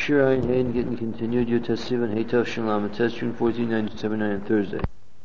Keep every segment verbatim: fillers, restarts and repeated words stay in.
Shira and Hayden getting continued. Your test seven, Haytav Shalom. Test June fourteenth, nineteen seventy-nine, Thursday.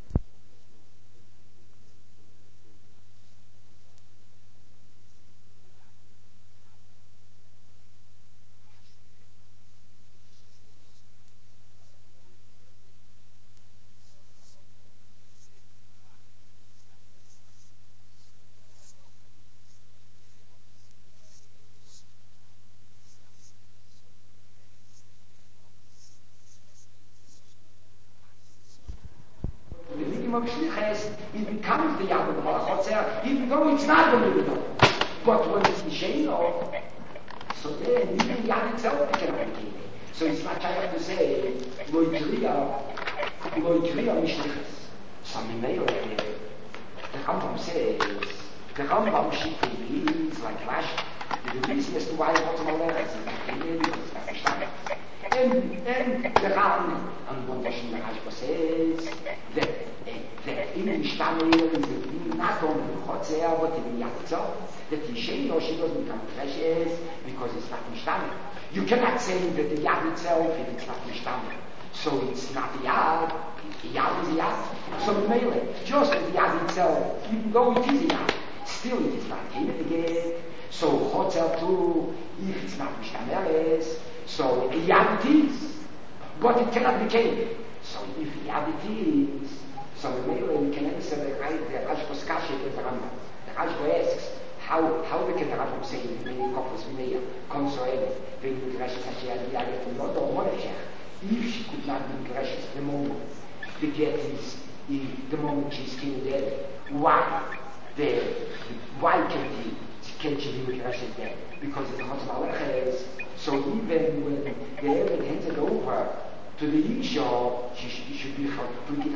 It becomes the Yad of the Malachotzer, even though it's not the middle. But when it's the Sheino, so then even Yad itself cannot be king. So it's not I have to say, Loitria, Loitria Mishlichas. So Mimeo, the Rambam says, the Rambam Shikri is like Rashi. The reason as to why Chotzim Aleres is not king, because it's not Mishnah. And, and the Rambam, and one Hashem Rashi says, that that in the Shtamir is not only the Chotzer, but in the Yad itself, that the Sheino, she doesn't become precious because it's not Mishtamir. You cannot say that the Yad itself, if it's not Mishtamir, so it's not the Yad, the Yad is the Yad. So Mele, just as the Yad itself, even though it is a Yad, still it is not Kine again. So Chotzer too, if it's not Mishtamir, so the Yad it is, but it cannot be Kine. So if the Yad it is, so the way we can answer the Rashba's Kasha is the Rambam. The Rashba asks, how, how we can the Rambam say in the Kopos Mineya, Konsoel, when you Rashba Kasha, the Yad from Lord or Monachach, if she could not be gracious the moment the get is in the moment she's king dead, why? The, why can he, can she be gracious then? Because it's Chotzim Aleres, so even when the Evid hands it over to the Isha, she should, should be for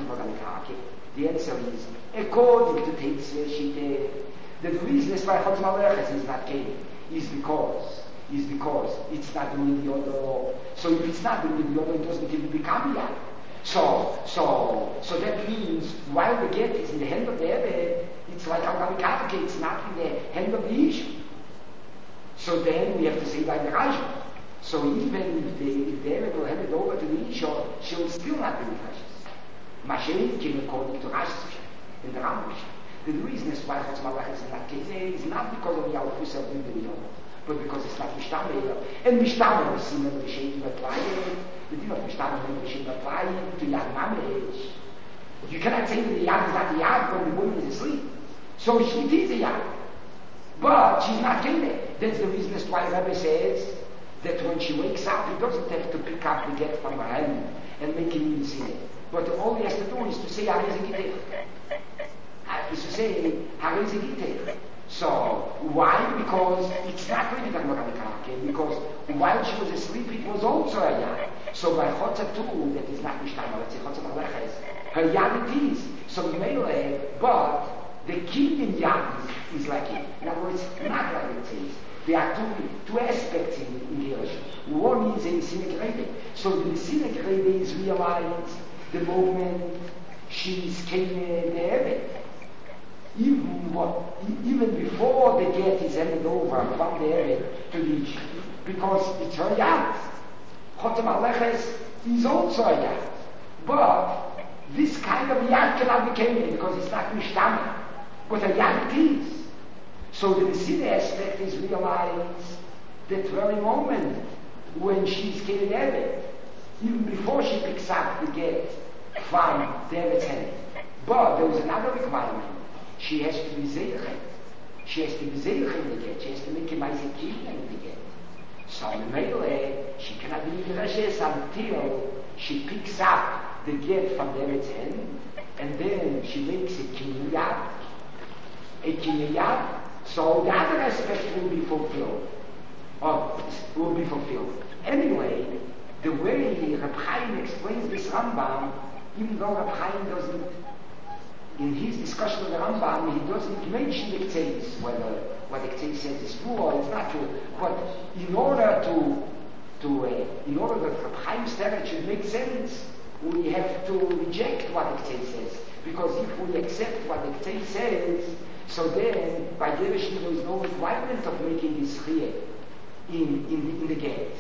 the answer is, according to Tetzvah Shite, the reason is why Chotzim Aleres is not king is because, is because it's not doing the other. So if it's not doing the other, it doesn't even become Yad. So, so, so that means while the get is in the hand of the Evid, it's like Al-Gamikavake, it's not in the hand of the Isha. So then we have to say by the Rajah. So even if the, if the Evid will hand it over to the Isha, she will still not be precious. Mashiach came according to Rashi in the Rambam. The reason is why Chotzim Aleres is not Kezeh is not because of the Alfus of the Yom, but because it's not Mishtameh. And Mishtameh is seen in the Shem Batlayim. The deal of Mishtameh in the Shem Batlayim to Yad Mamech. You cannot say that the Yad is not the Yad when the woman is asleep. So she is a Yad. But she's not Kezeh. That's the reason as why Rebbe says that when she wakes up, he doesn't have to pick up the get from her hand and make him see it. But all he has to do is to say, Harizikitech. Is to say, Harizikitech. So, why? Because it's not really the Moranikake, because while she was asleep, it was also a Yad. So by Chotzer too, that is not Mishtama, let's say Chotzer Aleres, her Yad it is. So Mele, but the king in Yad is, is like it. In other words, not like it says. There are two, two aspects in, in Gerish. One is a Sinegrede. So the Sinegrede is realized the moment she's came the Evid. Even, what, even before the get is handed over from the Evid to the Ish. Because it's her Yad. Chotzim Aleres is also a Yad. But this kind of Yad cannot be came because it's not Mishtama. But a Yad it is. So the Nesina aspect is realized that very moment when she's getting Evid, even before she picks up the get from the Evid's hand. But there was another requirement. She has to be Zeichet. She has to be Zeichet in the get. She has to make a Maizekin in the get. So in Mele, she cannot be Midrashes until she picks up the get from the Evid's hand, and then she makes a Kinyat. A Kinyat. So the other aspect will be fulfilled. Or will be fulfilled. Anyway, the way Reb Chaim explains this Rambam, even though Reb Chaim doesn't, in his discussion of the Rambam, he doesn't mention the Ktseis, whether what the Ktseis says is true or it's not true. But in order to, to uh, in order that Reb Chaim's statement should make sense, we have to reject what the Ktseis says. Because if we accept what the Ktseis says, so then, by Gershon, there is no requirement of making this chiyah in, in, the, in the gate.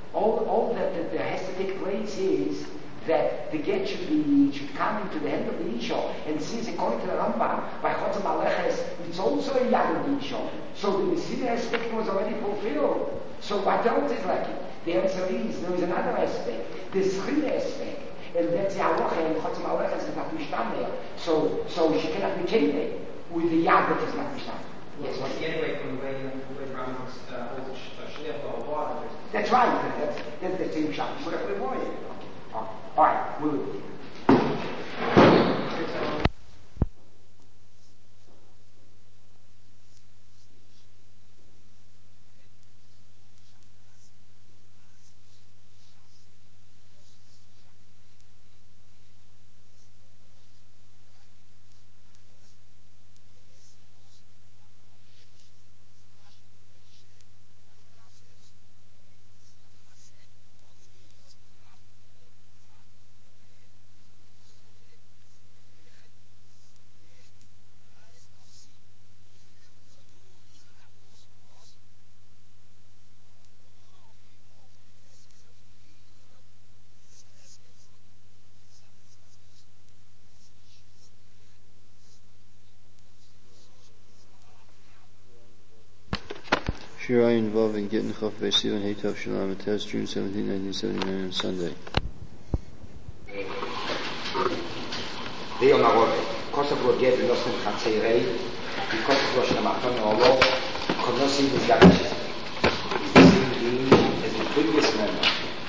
All, all that, that there has to take place is that the get should be should come into the hand of the Isha, and since according to the Rambam, by Chotzah Maleches, it's also a Yad of the Isha. So the Messiah aspect was already fulfilled. So what else is lacking? The answer is there is another aspect, the Schina aspect, and that's the Halacha and Chotzah Maleches is not Mishtam there. So so she cannot be killed with the Yad that is not Mishtam. Yes, well, anyway, from the way the way Rambam holds Shliach or water. That's right. That's that's the same shot. Whatever the boy. All right, we'll do it. Shira involving getting Chaf Beisiv and Heitav Shalom Tez, June seventeenth, nineteen seventy-nine on Sunday. They on our Kosovo will get the lost in Chatzirei, because of Rosh Hashanah Olo, Konosi is Gavish. It's the same thing as the previous member.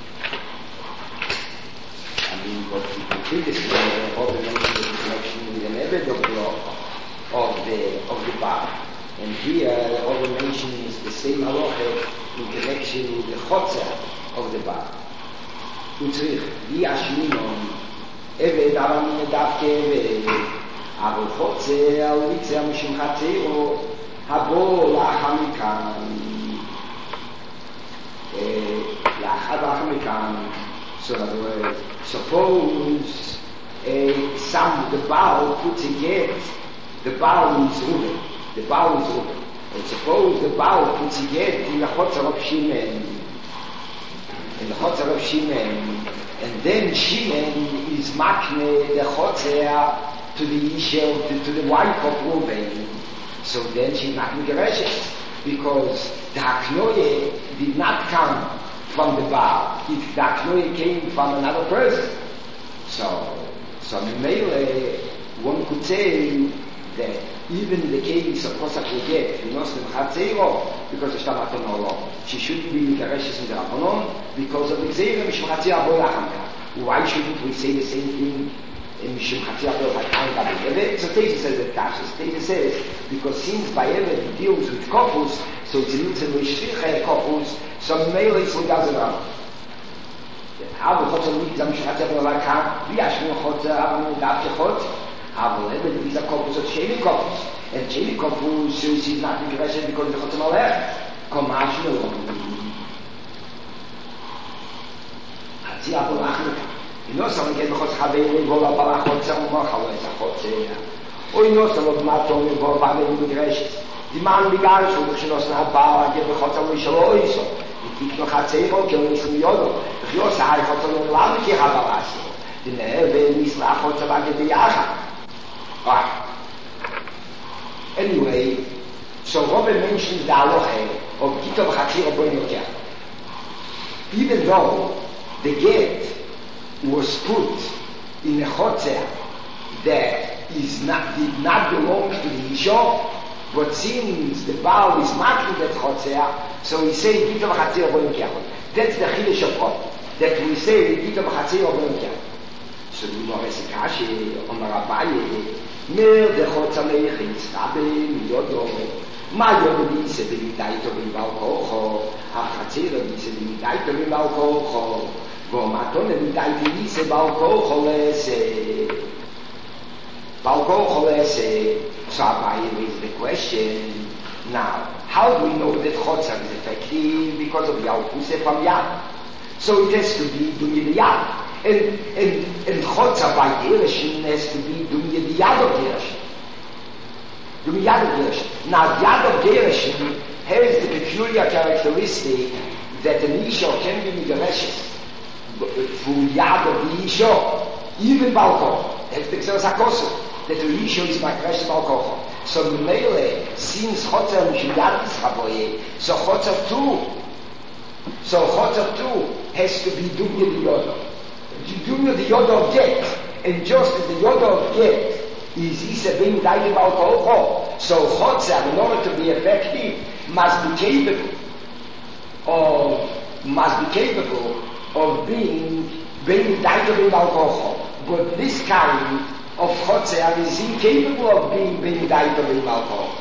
I mean, what the previous member, all the mentioned in connection with the Nebed of the of the of the bar. And here, all the mention is the same halacha in connection with the chotzer of the bar. Utzrich, vi ashminon, eved aram medavke eved, אבל chotzer al vitzer mishim chatzero, habo lacha mikan, lacha lacha mikan. So in other words, suppose uh, some, the Baal puts a get, the Baal is ruling. The Baal is open. And suppose the Baal puts a get in the Chotzer of Shimon, in the Chotzer of Shimon, and then Shimon is makne the Chotzer to the Isha, to, to the wife of Reuben. So then she's not Gereshes, because the Haknoye did not come from the Baal. If the Haknoye came from another person. So, so Mele, one could say that even in the case of Kosak Leget, you know, because of Shtamaton Olo, she shouldn't be Mikareshes in the Rabbanon because of the Xerim Mishum Chatzir Abo Lachamka. Why shouldn't we say the same thing in Mishum Chatzir Abo Lachamka? So Teza says that Kashas. Teza says, because since by ever he deals with Kopus, so it's a Nutzen Rishricha Kopus, so Mele is what does it around. Aber Chotzer Mishum Chatzir Abo Lachamka, wie Ashmir Chotzer, aber Medavke Chotzer, אבל even these are couples of shady couples, and shady couples she's not in Gereshes because the Chotzer Malech Komash no Hatzi Abu Lachmika. You know someone gets Chotzer Chavei Vola Bala Chotzer Umachawa is a Chotzer, or you know someone Matom Vola Bala in Gereshes. The man began so that she knows not Bala get the Chotzer Mishalo Iso. He keeps no Chatzero killing Shum Yodo. If you're saying Chotzer Lamiki Habalasi, the Neve Misla Chotzer Baget Yacha. Alright. Anyway, so Robin mentions the halacha of Gita v'chatzir aboin yokeh. Even though the get was put in a chotzer that is not, did not belong to the Isha, but since the Baal is marking that chotzer, so we say Gita v'chatzir aboin yokeh. That's the Chiddush of God, that we say Gita v'chatzir aboin yokeh. So we know as a kashi on the Rabbaye, Mer de Chotzer Leichis, Rabbi Yodo, Ma Yodo Bise B'Midaito B'Mival Kocho, HaChatzir Bise B'Midaito B'Mival Kocho, V'Maton B'Midaito Bise B'Mival Kocho Lese, B'Mival Kocho Lese. So Rabbaye raised the question, now, how do we know that Chotzer is effective? Because of Yalkuse from Yad. So it has to be Dunye the Yad. And, and, and Chotzer by Gereshim has to be Dunye the Yad of Gereshim. Dunye Yad of Gereshim. Now, Yad of Gereshim has the peculiar characteristic that an Isha can be Migareshes for Yad of the Isha, even Balkoch. That's the Xeros HaKosu, that the Isha is Migareshes Balkoch. So Mele, since Chotzer Mishuyad is Chaboye, so Chotzer too, so Chotzer too has to be Dumya the Yoda. Dumya the Yoda of Get, and just as the Yoda of Get is Isa being guided by alcohol. So Chotzer, in order to be effective, must be capable of must be capable of being being guided by alcohol. But this kind of Chotzer is incapable of being being guided by alcohol.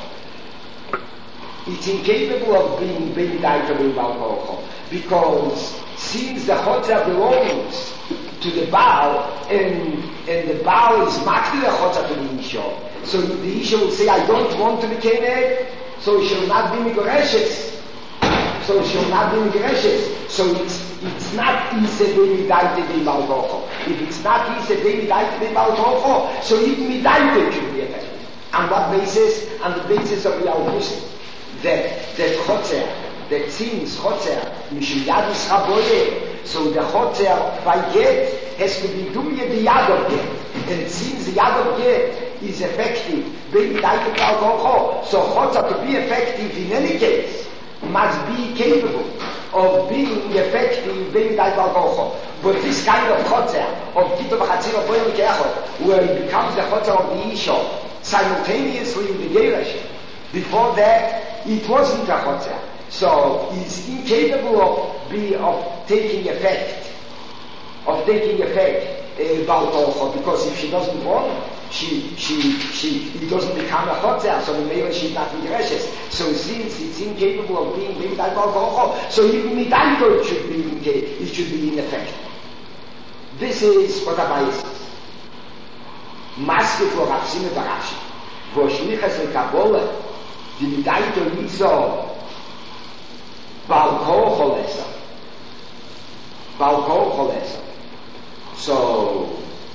It's incapable of being being guided by alcohol because since the Chotzer belongs to the Baal, and and the Baal is makti the Chotzer to the Isha. So the Isha will say, I don't want to be Kened, so it shall not be Migoreshes. So it shall not be Migoreshes. So it's it's not Isa be Midaite be Malkocho. If it's not Isa be Midaite be Malkocho, so even Midaite should be effective. On what basis? On the basis of the Alpusim. That that Chotzer, that since Chotzer, Mishim Yadis Chaboye, so the Chotzer by Get has to be Dumya the Yad of Get. And since the Yad of Get is effective, being Midaite be Malkocho, so Chotzer to be effective in any case must be capable of being effective being Midaite be Malkocho. But this kind of Chotzer, of Gitov HaChatzir of Boyel Keachot, where it becomes the Chotzer of the Isha, simultaneously in the Geresh, before that, it wasn't a Chotzer. So, it's incapable of be, of taking effect, of taking effect about uh, because if she doesn't want, she, she, she, it doesn't become a Chotzer, so maybe she's not Midrashes. So since it's incapable of being Midaite Balkocho, so even Midaito it should be, it should be in effect. This is what Abai says. Maske for Rapsime Barashi. Wo Shlichas and Kabbalah, die Midaito nicht so Balkocho lesser. Balkocho lesser. So,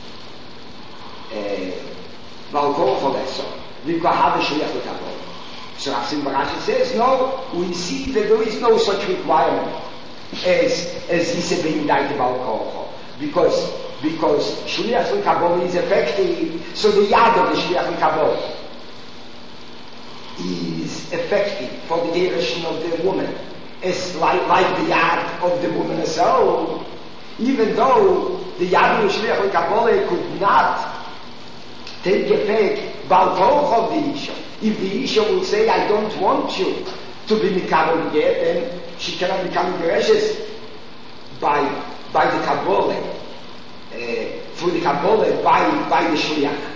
Balkocho lesser. We can have a Shliach with Kabbalah. So Rapsime Barashi says, no, we see that there is no such requirement as, as Isa being Midaite Balkocho. Because, because Shliach with Kabbalah is effective, so the Yad of the Shliach with Kabbalah is effective for the direction of the woman. It's like, like the Yad of the woman herself, even though the Yad of the Shliach Kabbalah could not take effect by both of the Isha. If the Isha will say, I don't want you to be Mikabel yet, then she cannot become Gereshes by, by the Kabbalah, uh, through the Kabbalah, by, by the Shliach.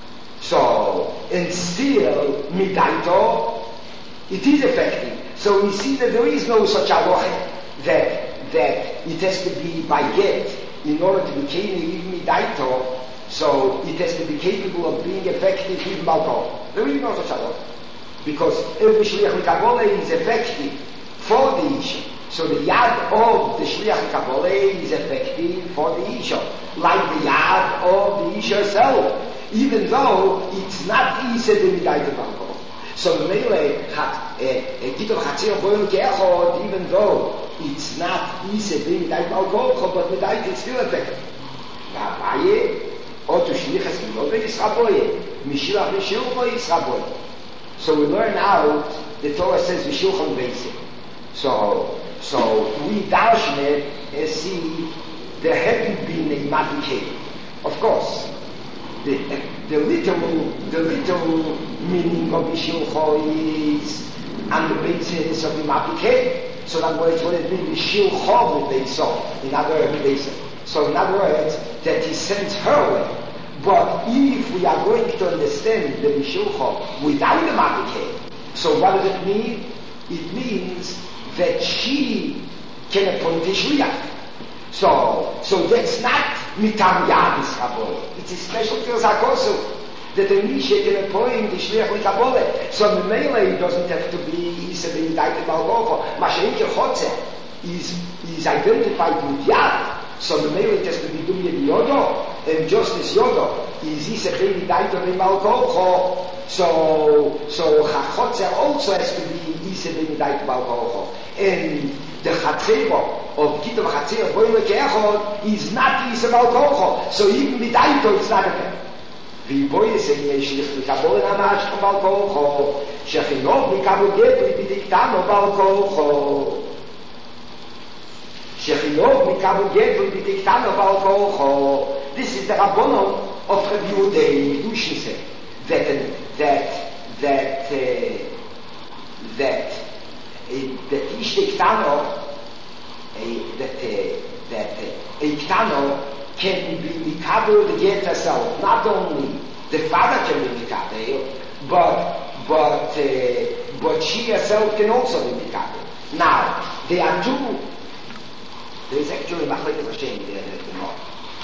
So, and still, Midaito, it is effective. So we see that there is no such aloha that, that it has to be by get in order to be even Midaito, so it has to be capable of being effective even Balkoch. There is no such aloha. Because every Shliach Kabbalah is effective for the Isha. So the Yad of the Shliach Kabbalah is effective for the Isha, like the Yad of the Isha herself. Even though it's not Isa the Midaite Balkoch. So Mele had a Gitov HaChatzir Boyel Keachot, even though it's not Isa the Midaite Balkoch, but Midaite is still effective. Abaye, or to Shlichas Milobe Yisraboye, Mishilach Mishilcho Yisraboye. So we learn out, the Torah says Mishilchon Beise. So, so we darshan it and see there hadn't been a Madikeh. Of course. The, the literal, the literal meaning of Mishilcho is on the basis of the Mapikeh. So in other words, what it means, Mishilcho they saw. In other words, so in other words, that he sends her away. But if we are going to understand the Mishilcho without the Mapikeh, so what does it mean? It means that she can appoint a Shliach. So, so that's not mitam yadis Kabbalah. It's a special Xeros that the Misha can appoint the Shliach with Kabbalah. So the Mele doesn't have to be Isa the Midaite Balkocho. Mashenke Chotzer is is identified with Yad. So the Mele has to be Dumya Yodo. and Justice Yodo is Isa Chedi Daito B'Bal Kocho, so so Chachotzer also has to be Isa Daito B'Bal Kocho, and the Chatzeva of Gita Chatzeva Boile Keachot is not Isa B'Bal Kocho, so even with Daito it's not okay. V'Boile Seiye Shlich L'Kabol Namash B'Bal Kocho, Shechinov L'Kabol Get L'B'Diktano B'Bal Kocho. Shechinov Mikabel Get L'B'Diktano B'Bal Kocho. This is the Rabbonon of Rabbi Yehuda Kedushin said that that that uh, that uh, that Ish Diktano uh, that uh, that uh, Diktano can be Mikabel the Get herself. Not only the father can be Mikabel, but but uh, but she herself can also be Mikabel. Now there are two. There is actually Machlekes Hashem there in the Gemara.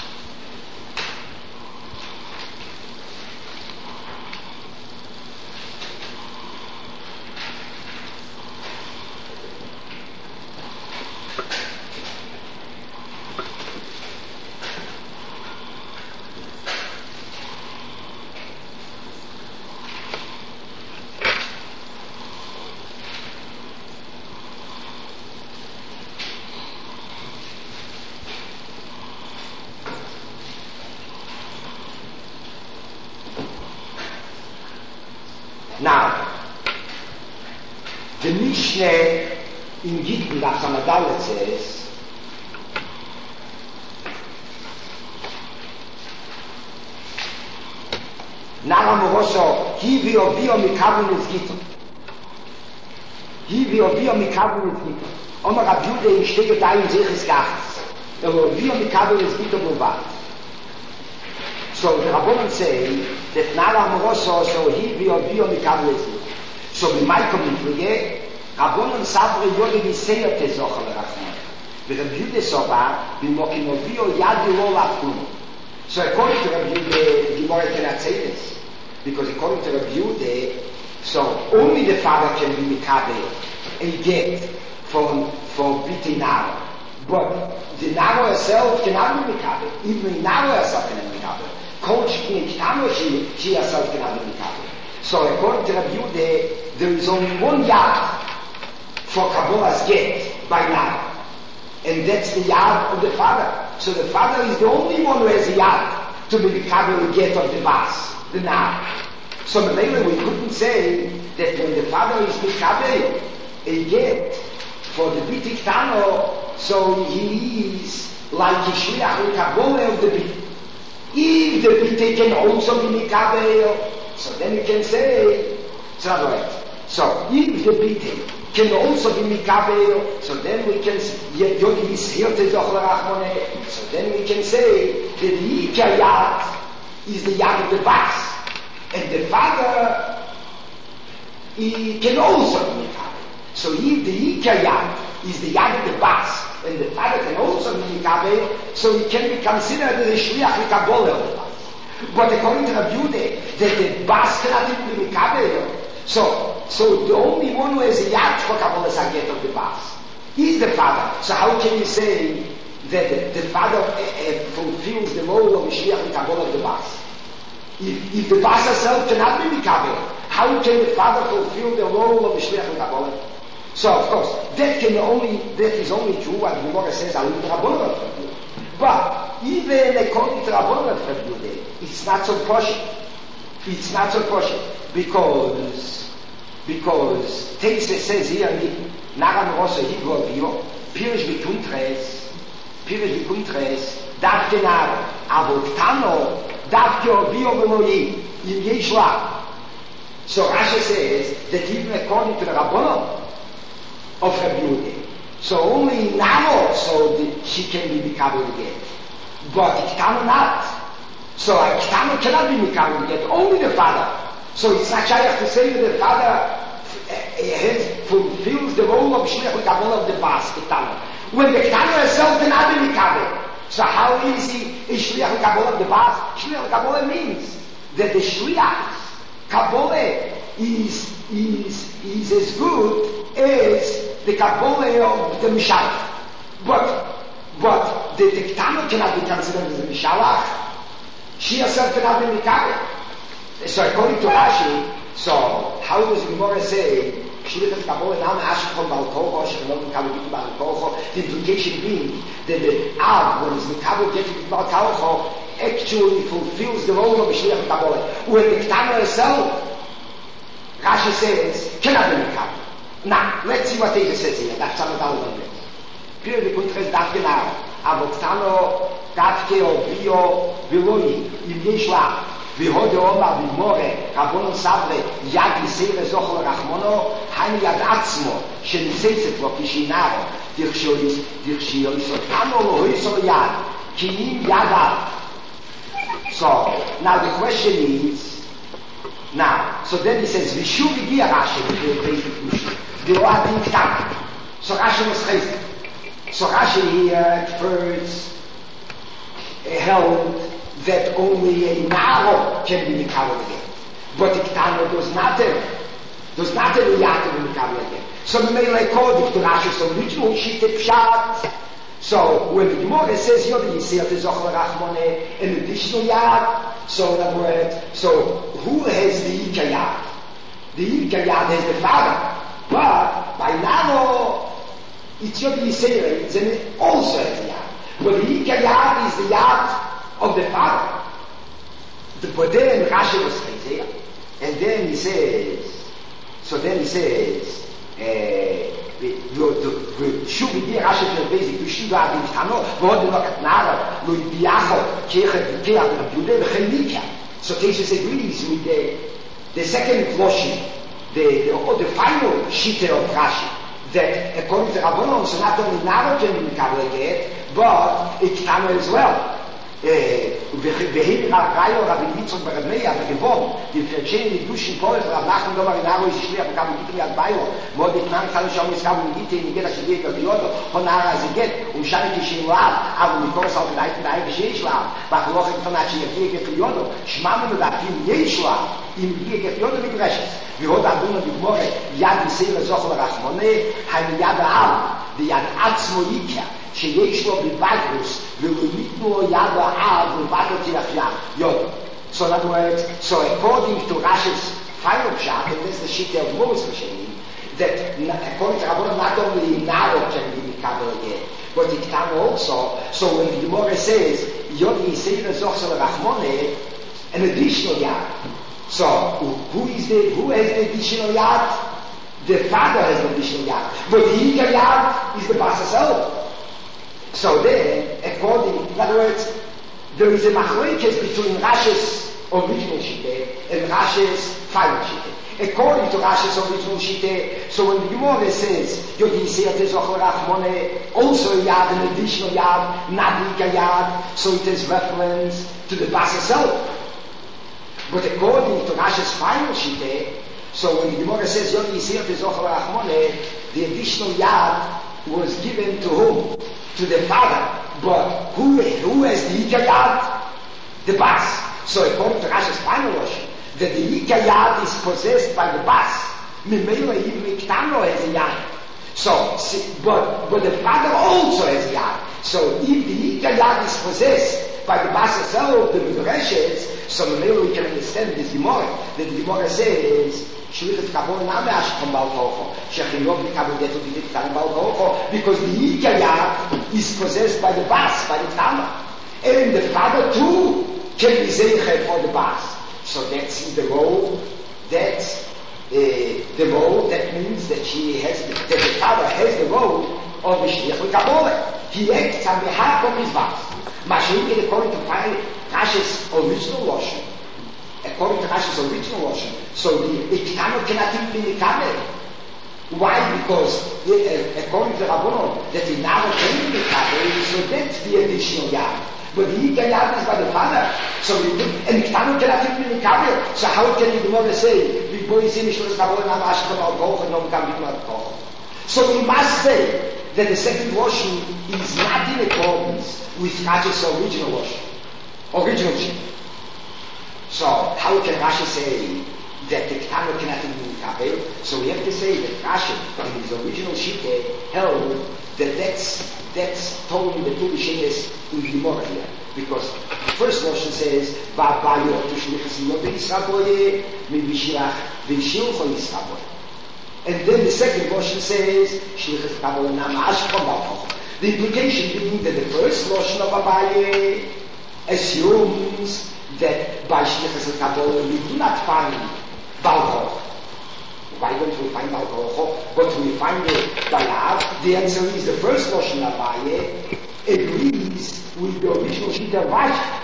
Now, the Mishnah in Gittin Lachamadalet says, Nara Moroso, Hivi Ovio Mikabel is Gittin. Hivi Ovio Mikabel is Gittin. Omer Abjude in Stege Dain Zeches Gachs. Ovio Mikabel is Gittin Mubat. So the Rabbanon say that Nara Moroso, so Hivi Ovio Mikabel is Gittin. So we might come into it, Rabbanon Sabre Yodi Viseya Tezocha Lerachman. The Rabjude Soba, Bimokin Ovio Yadi Lo Lachum. So according to Rabbi Yehuda, the Gemara cannot say this, because according to Rabbi Yehuda, so only the father can be mikabel a get from from biti naro, but the naro herself cannot be mikabel. Even the naro herself cannot be mikabel. Kol shkin kitano she she herself cannot be mikabel. So according to Rabbi Yehuda, there is only one yad for kabbalas get by naro. And that's the yad of the father. So the father is the only one who has a yad to be mikabel get of the bas, the now. So maybe we couldn't say that when the father is mikabel a get for the biti ktano, so he is like a shliach mikabel of the biti. If the biti can also be mikabel, so then we can say it's not right. So if the biti can also be mikabel, so then we can yodi is here to Rachmone. So then we can say that the Ikar Yad is the Yad of the Bas, and the father he can also be mikabel. So if the Ikar Yad is the Yad of the Bas, and the father can also be mikabel, so he can be considered the Shliach Mikabel of the Bas. But according to Rabbi Yehuda, that the Bas cannot even be mikabel. So, so the only one who has a yad for Kabbalas Haget of the Bas is the father. So how can you say that the, the father uh, uh, fulfills the role of Mashiach in Kabbalah of the Bas? If, if the Bas herself cannot be Mikabel, how can the father fulfill the role of Mashiach in Kabbalah? So of course, that can only, that is only true, as the Gemara says, Alim Rabbanah. But even according to Rabbanah, it's not so posh. It's not so posh. Because, because Teise says here, Naran Rosa Hidro Bio, Pirish Vikuntres, Pirish Vikuntres, Davke Nar, Avoktano, Davke Bio Bemoyi, in Yeshua. So Rashi says that even according to the Rabbanon of Rabbi Yehuda, so only Naro, so that she can be mikabel again. But Iktano not. So Iktano cannot be mikabel again, only the father. So it's not shaykh to say that the father uh, has, fulfills the role of Shliach Mikabel of the Bas, Ketana. When the Ketana herself cannot be Mikabel. So how is he a Shliach Mikabel of the Bas? Shliach Mikabel means that the Shliach Kabbalah is, is, is as good as the Kabbalah of the Mishalach. But, but the, the Ketana cannot be considered as a Mishalach. She herself cannot be Mikabel. So according to Rashi, so how does Gemara say, Shlichus Kabbalah Nam Ashkol Bal Kocho, Shechelon Mikabel Biti Bal Kocho, the implication being that the Av, when it's Mikabel Biti Bal Kocho, actually fulfills the role of a Shlichus Kabbalah. When the Ketana herself, Rashi says, cannot be Mikabel. Now, let's see what Teja says here. That's some of our own. Period, the Kuntres Davke now. Avotano, Davke, or Bio, Viloni, Im Yeshua, Vihode Oma, Vimore, Rabonon Sabre, Yad Yisere Zochel Rachmono, Hani Yad Atzmo, Sheniseset Lo Kishinaro, Dirkshois, Dirkshois, Otano, Loisol Yad, Kinim Yadav. So, now the question is, now, so then he says, Vishu Vigia Rashi, the basic Kushu, Vilo Adim Ktam. So Rashi was chesed. So Rashi here at first held that only a Naro can be Mikabel again. But the Ketana does not have, does not have a Yaakov in Mikabel again. So the Meilei Kodik to Rashi's original Shitei Pshat. So when the Gemara says Yod Yisir Tezochel Rachmone, an additional Yad, so in other words, so who has the Ika Yad? The Ika Yad has the father. But by Naro, it's Yod Yisir, it's an also has the Yad. But the Ika Yad is the Yad of the father. The, but then Rashi was crazy, and then he says, so then he says, uh, שוב הגיע רשת לבייזיק ושיבה במתחנו ועוד לא קטנרה לא ידיעכו כאחד וכיח וביודה וחליקה. So Tesis agrees with the, the second clotion, the, the, the final shita of Rashi, that according to Rabbanon, so not only Naro can be Mikabel again, but Iktano as well. והיא ראיו רבי יצחק ברב מאיר בגבון דפרצ'ני ניגושין פורס רב נחמן דובר נארו איזה שליח וכמה גיטים יד ביו מאוד התנן חלו שם מסכם וגיטי ניגד השביעי גביודו הונער הזיגת ומשנה כשינואב אבל מקורס על כדאית כדאי ושיש לה בחלוכת פנת שיגיע גביודו שמענו לדעתים יש לה אם יגיע גביודו מגרשת ועוד אדונו בגמורת יד יסיר לזוכו לרחמונה היו יד העם ויד עצמו איקיה שיש לו בבגרוס ולא ניתנו יד העם ובגרותי אחיה יודו. So in other words, so according to Rashi's final pshat, and this is the shita of Moses Hashem, that according to Rabbanon, not only Naro can be Mikabel again, but it can also, so when the Gemara says, Yod Yisei Zochsel Rachmone, an additional yad. So who is the, who has the additional yad? The father has an additional yad. But the Ika yad is the Bas herself. So then, according, in other words, there is a machlokes between Rashi's original shite and Rashi's final shite. According to Rashi's original shite, so when the Gemara says, Yod Yisei Tezochel Rachmone, also a yad, an additional yad, not the Ika yad, so it is reference to the Bas herself. But according to Rashi's final shite, so when the Gemara says, Yod Yisei Tezochel Rachmone, the additional yad was given to whom? To the father. But who, who has the Ika Yad? The Bas. So according to Rashi's final version, that the Ika Yad is possessed by the Bas. Mimela even Iktano has a Yad. So, but, but the father also has a Yad. So if the Ika Yad is possessed by the Bas herself, the Midrashes, so Mimela we can understand this Gemara. That the Gemara says, Shlichus Kabbalah Nam Ashkol Bal Kocho, Shechilov Mikabel Geto B'Dit Ktan Bal Kocho, because the Ika Yad is possessed by the Bas, by the Tama, and the father too can be Zeicher for the Bas. So that's the role. That's uh, the role. That means that she has, the, that the father has the role of the Shlichus Kabbalah. He acts on behalf of his Bas. Mashiach, according to Rashi's original Lashon. According to Rashi's original version, so the Iktano cannot even be Mikabel. Why? Because uh, according to Rabbanon, that the Naro can be Mikabel, so that's the additional yad. But the Ika yad is by the father, so the, and Iktano cannot even be Mikabel. So how can the Gemara say, "Big boy, see me shlosh kabbalah nam ashkol bal kocho, no mikam bikmat kocho"? So we must say that the second version is not in accordance with Rashi's original version, original version. So, how can Rashi say that the Ketano cannot be Mikabel? So we have to say that Rashi, in his original shite, held that that's, that's totally the two Rishonos in the Gemara here. Because the first Lashon says, Va'bayot Shlichas Yodei Yisraboye, Mibishirach V'Shilcho Yisraboye. And then the second Lashon says, Shlichas Kabbalah Namash Kombal. The implication being that the first Lashon of Abaye assumes that by Shlichas Kabbalah we do not find Balkoch. Why don't we find Balkoch? But we find it Bayab. The answer is the first Lashon of Abaye agrees with the original Shita Rashi.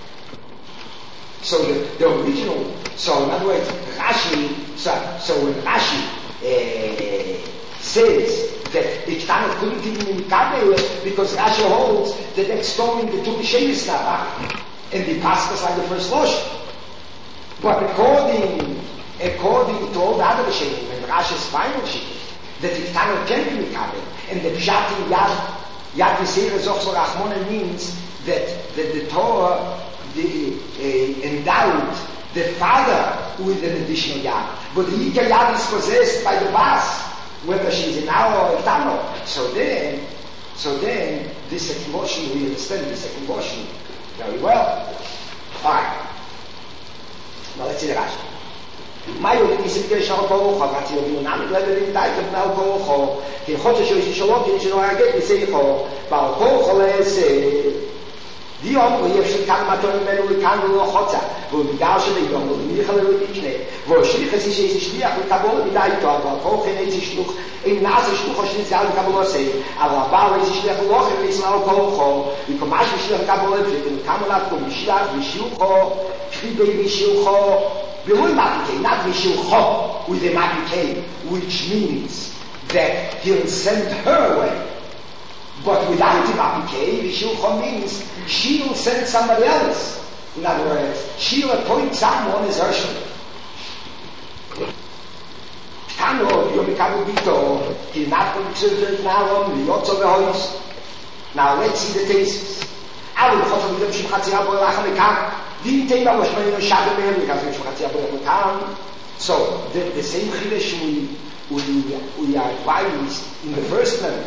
So the, the original, so in other words, Rashi, so, so when Rashi uh, says that the Ketana couldn't even be Kabbalah because Rashi holds that extolling the two B'Shemis Nabach and the Paskas like the first Lashon. But according, according to all the other B'Shemis, and Rashi's final Shita, that the Ketana can be Kabbalah, and the Pshat in Yad Yad Yisera Zochzor Rachmona means that, that the Torah the, uh, endowed the father with an additional Yad. But the Yika Yad is possessed by the Bas, whether she's in Aro or Tano. So then, so then, this second motion, we understand this second motion very well. Alright. Now let's see the Rashi. מה יודעים מספקי שער ברוך רצי וביונם גלדרים דייתם נאו ברוכו כי חודש שיש שלום כי שלא יגד בשיחו ברוכו לעשה די אומרו יפשט כאן מתון ממנו לכאן ולא חוצה והוא בגלל שביום ולמיך לריקנה והשליח עשי שיש שליח לקבול מדייתו ברוכו איזה שלוח אם נעשה שלוח השניצה לקבול עושה אבל הבא איזה שליח לא אחר לישראל ברוכו וכמה ששליח לקבול וכמה נתקו משלח ושיוחו חיבי ושיוחו Below Mapike, not Mishilcho, with the Mapike, which means that he'll send her away. But without the Mapike, Mishilcho means she'll send somebody else. In other words, she'll appoint someone as her shliach. Tano, Yomikabu Bito, he'll not put children now on, Yotzo Behois. Now let's see the cases. Abu Chotam Yom Shimchatzi Abu Elachamikam. So, the, the same Chiddush we, we, we are advised in the first level.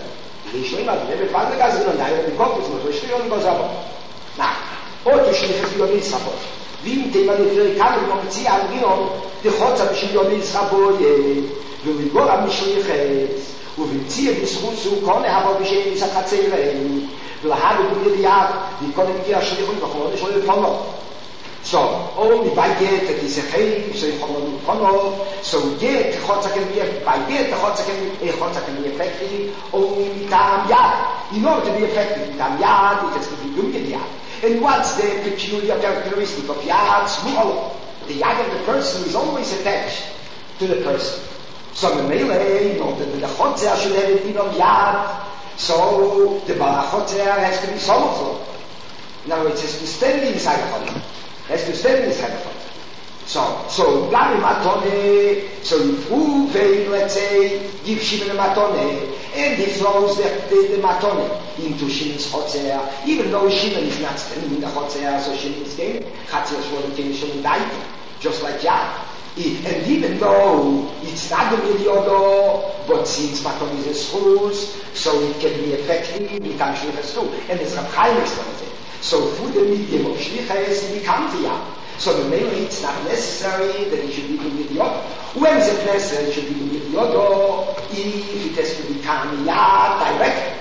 Now, עוד שליחת יוני סבו. ואם תימן לפני כאן ומציע על גיון, תחוצה בשביל יוני סבו ולגור המשליחת, ובמציע בזכות סוכו נהבו בשביל ניסת חצרם, ולהד ובמיליארד, וכל המגיע השליחות וכולו נשאול לפונו. So, only by get that is a hey, so you follow follow. So get the chotza can be by get the chotza can a chotza can be effective only mitam yad. In order to be effective, mitam yad, it has to be doing yad. And what's the peculiar characteristic of yad? Small. The yad of the person is always attached to the person. So the melee, you know, the, the chotza should have it been on yad. So the balachotza has to be sorrowful. Now it has to stand inside the chotza. Has to stand in his head. So, so, Gami Matone, so if Uwe, let's say, give Shimon a Matone, and he throws the, the, the Matone into Shimon's Chotzer, even though Shimon is not standing in the Chotzer, so Shimon is getting, Chatzir Shmon came Shimon died, just like Yad. And even though it's not the Milyodo, but since Matone is a schools, so it can be effective, it can Shlichas too. And there's Rab Chaim explains it. So through the medium of Shlichas, it becomes the Yad. So the male, it's not necessary that it should be the Milyodo. When is it necessary it should be the Milyodo? If it has to become Yad directly,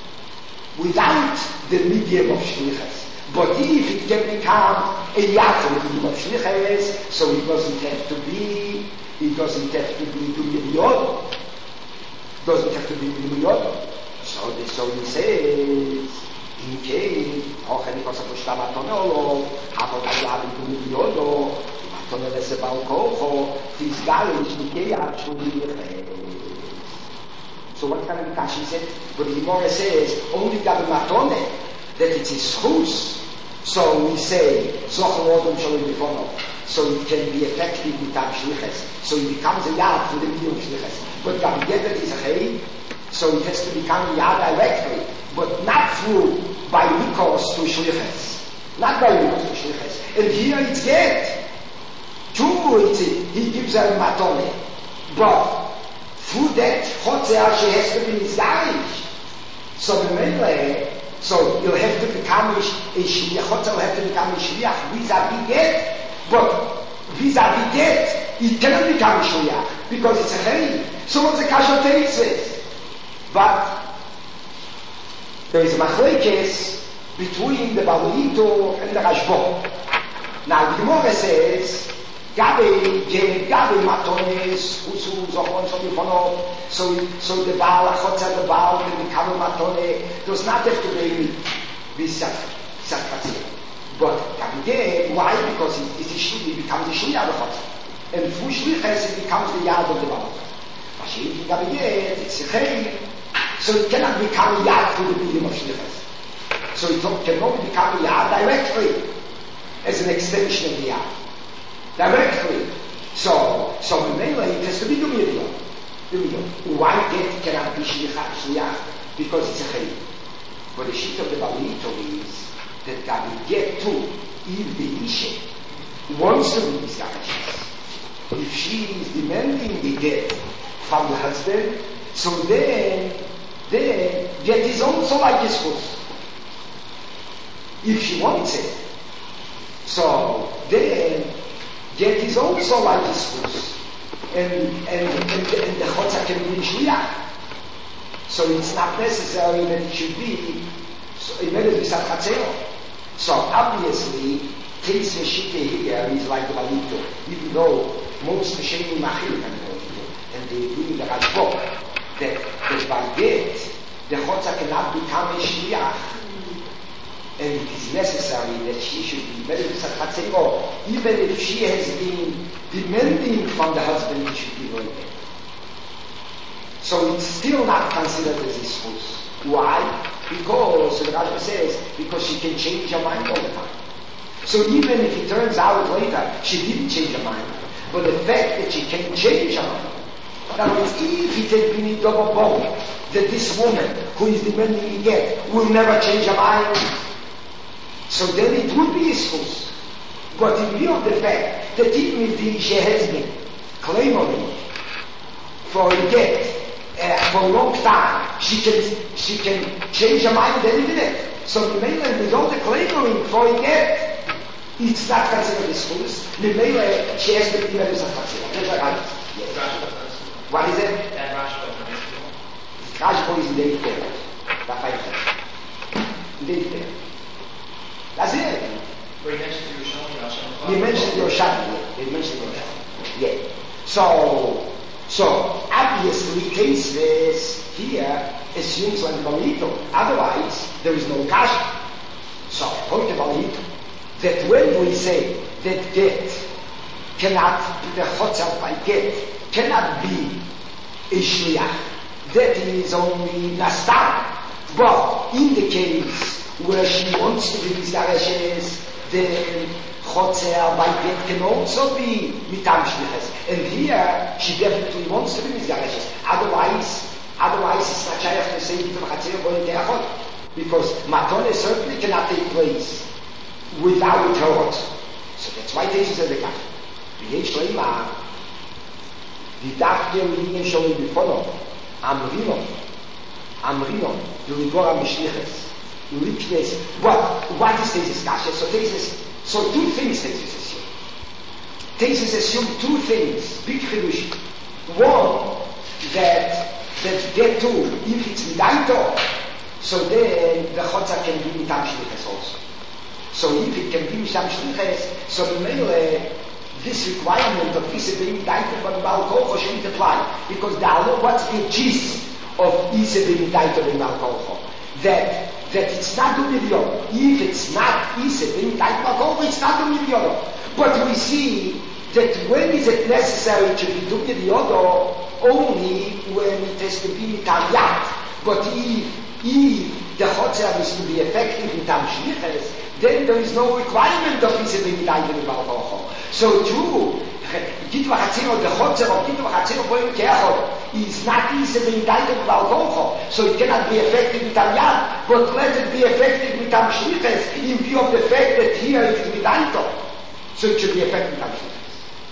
without the medium of Shlichas. But if it can become a Yad from the medium of Shlichas, so it doesn't have to be, it doesn't have to be the Milyodo. Doesn't have to be the Milyodo. So the so he says, in case, auch eine cosa pushta matonolo, aber da ja die Milyodo, matonolo es balkocho, fisgalisch nikea shuli. So what kind of Kashi said? But the Gemara says, only got a matone, that it's his chus. So we say, Zochel Odom Shalom Bifono. So it can be effective with Tam Shliches. So it becomes a Yad for the medium of Shliches. But Gam Geber is a Chei, so it has to become Yad directly, but not through, by recourse to Shliches. Not by recourse to Shliches. And here it's Get. True, it's it. He gives her matone. But through that Chotzer, she has to be Nizgarish. So the Mele, So you'll have to become a, a shliach. Chotzer will have to become a shliach vis-a-vis get, but vis-a-vis get, it cannot become a shliach because it's a chayim. So what's the kasha tesis? But there is a machlekes between the Balito and the Rashbo. Now the Gemara says, Gabi, Gabi, Gabi Matones, Usu, Zohon, Shomifonov, so, so the Baal, Achotza, the Baal, can become a Matone, does not have to be this Sakfatzir. But Gabi, why? Because it, it, it becomes the Shliach of Chotza. And through Shliach, it becomes the Yad of the Baal. Mashiach, Gabi, it's a Chayim, so it cannot become a Yad through the medium of Shliach. So it cannot become a Yad directly, as an extension of the Yad. Directly. So, so in Mela it has to be Dumirion. Dumirion. Why get cannot be Shliach? Because it's a Chayim. But the sheet of the Balito is that Gabi get to, if the Isha wants to be Mizrachis, if she is demanding the get from the husband, so then, then get is also like his foot. If she wants it. So then get is also like his foot. And, and, and, and the Chotza can be Shliach. So it's not necessary that it should be so immediately Satchatzero. So obviously, Teis Shite here is like the Balito, even though most Meshayim Machil can go to, and they agree in the Rashbo that, that by that the Chotza cannot become a Shliach, and it is necessary that she should be immediately Satchatzero, even if she has been demanding from the husband, it should be very bad. So it's still not considered as his spouse. Why? Because, the Rashba says, because she can change her mind all the time. So even if it turns out later she didn't change her mind, but the fact that she can change her mind, that means if it had been in double bone, that this woman who is demanding again will never change her mind, so then it would be his spouse. But in view of the fact that even if the Isha has been claiming for a get, Uh, for a long time, she can she can change her mind at any minute. So the mainland with all the claiming for a get, it's not considered a spouse. The mainland, she has to be married as a Chatzira. What is it? Rashbo is in the eighth day. In the eighth day. That's it. But you mentioned Yerushalmi. You mentioned Yerushalmi. You mentioned Yerushalmi. Yeah. So, So, obviously, cases here assumes like Balito. Otherwise, there is no kasha. So, according to Balito, that when we say that get cannot, the chotzer by get cannot be a shliach, that is only nastam. But in the case where she wants to be mizareshes, then Chotzer by get can also be mitam shlichus, and here she definitely wants to be mizareshes. Otherwise, otherwise it's not shaykh to say mitam chatzir going to achot, because matone certainly cannot take place without her. So that's why this is a dekach. V'yesh leima v'dafke u'yinyan sholi b'fono amrino amrino v'ligor ha'mishlichus u'liknes. What what is this kasha? So this is So two things Tesis assume. Tesis assume two things, big chidush. One, that that get to, if it's midaito, so then the chotza can be mitam shliches also. So if it can be mitam shliches, so the mele, this requirement of Isa being midaito for the Baal Kocho shouldn't apply, because the what's the gist of Isa being midaito for the Baal Kocho? That that it's not a million. If it's not Isa being tight Malkoch, it's not a million. But we see that when is it necessary to be two million? Only when it has to be mitam. But if, if the chotzer is to be effective in tam shliches, then there is no requirement of Isa being tight in Malkoch. So true, Gitva Chatzino, the chotzer of Gitva Chatzino Poim Keachot, is not Isa being tight in Malkoch, so it cannot be effective in tam yad, but let it be effective with tam shliches in view of the fact that here it is midaito, so it should be effective with tam shliches. So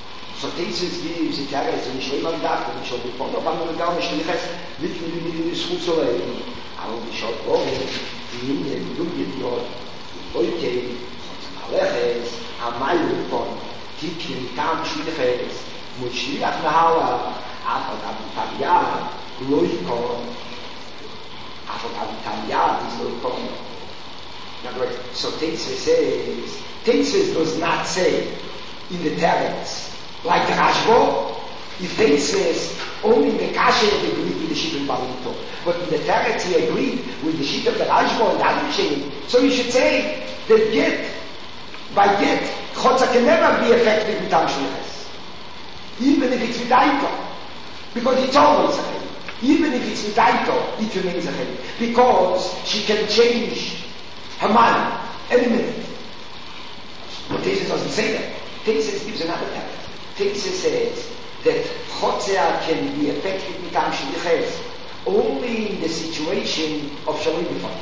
So Tesis gives it Terra is in Shema Dak, and shall be put up on the down Shlichas, literally in the Schutzolei. I will be shot over, the Indian, look at your Oike, Aleches, Amayupon, Tikin, Tam Shlichas, Mushliach Nahala, Afagam Tabiah, Loikon, Afagam Tabiah is Loikon. In other words, so Tesis says, Tesis does not say in the text, like the Rashbo, if they says only the Kasher agreed with the Shit and Balito, but in the text he agreed with the Shit of the Rashbo and the other Shit. So you should say that get, by get, Chotza can never be effective with Tam Shlichas. Even if it's with Aito. Because it's always a Chayim. Even if it's with Aito, it remains a Chayim. Because she can change her mind any minute. But Tesis doesn't say that. Tesis gives another text. Tesis says that Chotzea can be effective with Tam Shlichas only in the situation of Shalom B'Fon.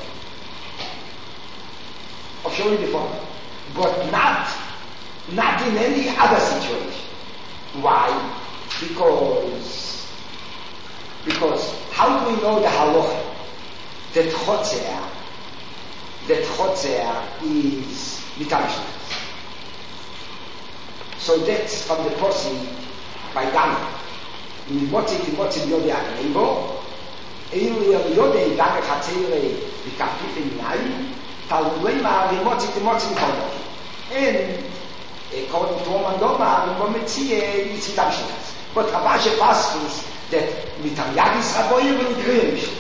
Of Shalom B'Fon. But not, not in any other situation. Why? Because, because how do we know the halacha that Chotzea, that Chotzea is Tam Shlichas? So that's from the Posi by Dana. In Motzi, in Motzi, Yodi Agnebo, Eili Yodi, Dana Chatzere, the Kapit in Nai, Talulema, in Motzi, in Motzi, and according to Oman Doma, in Mometzie, it's Tam Shlichas. But Rabashe passes that Mitam Yagis Raboyim and Grim.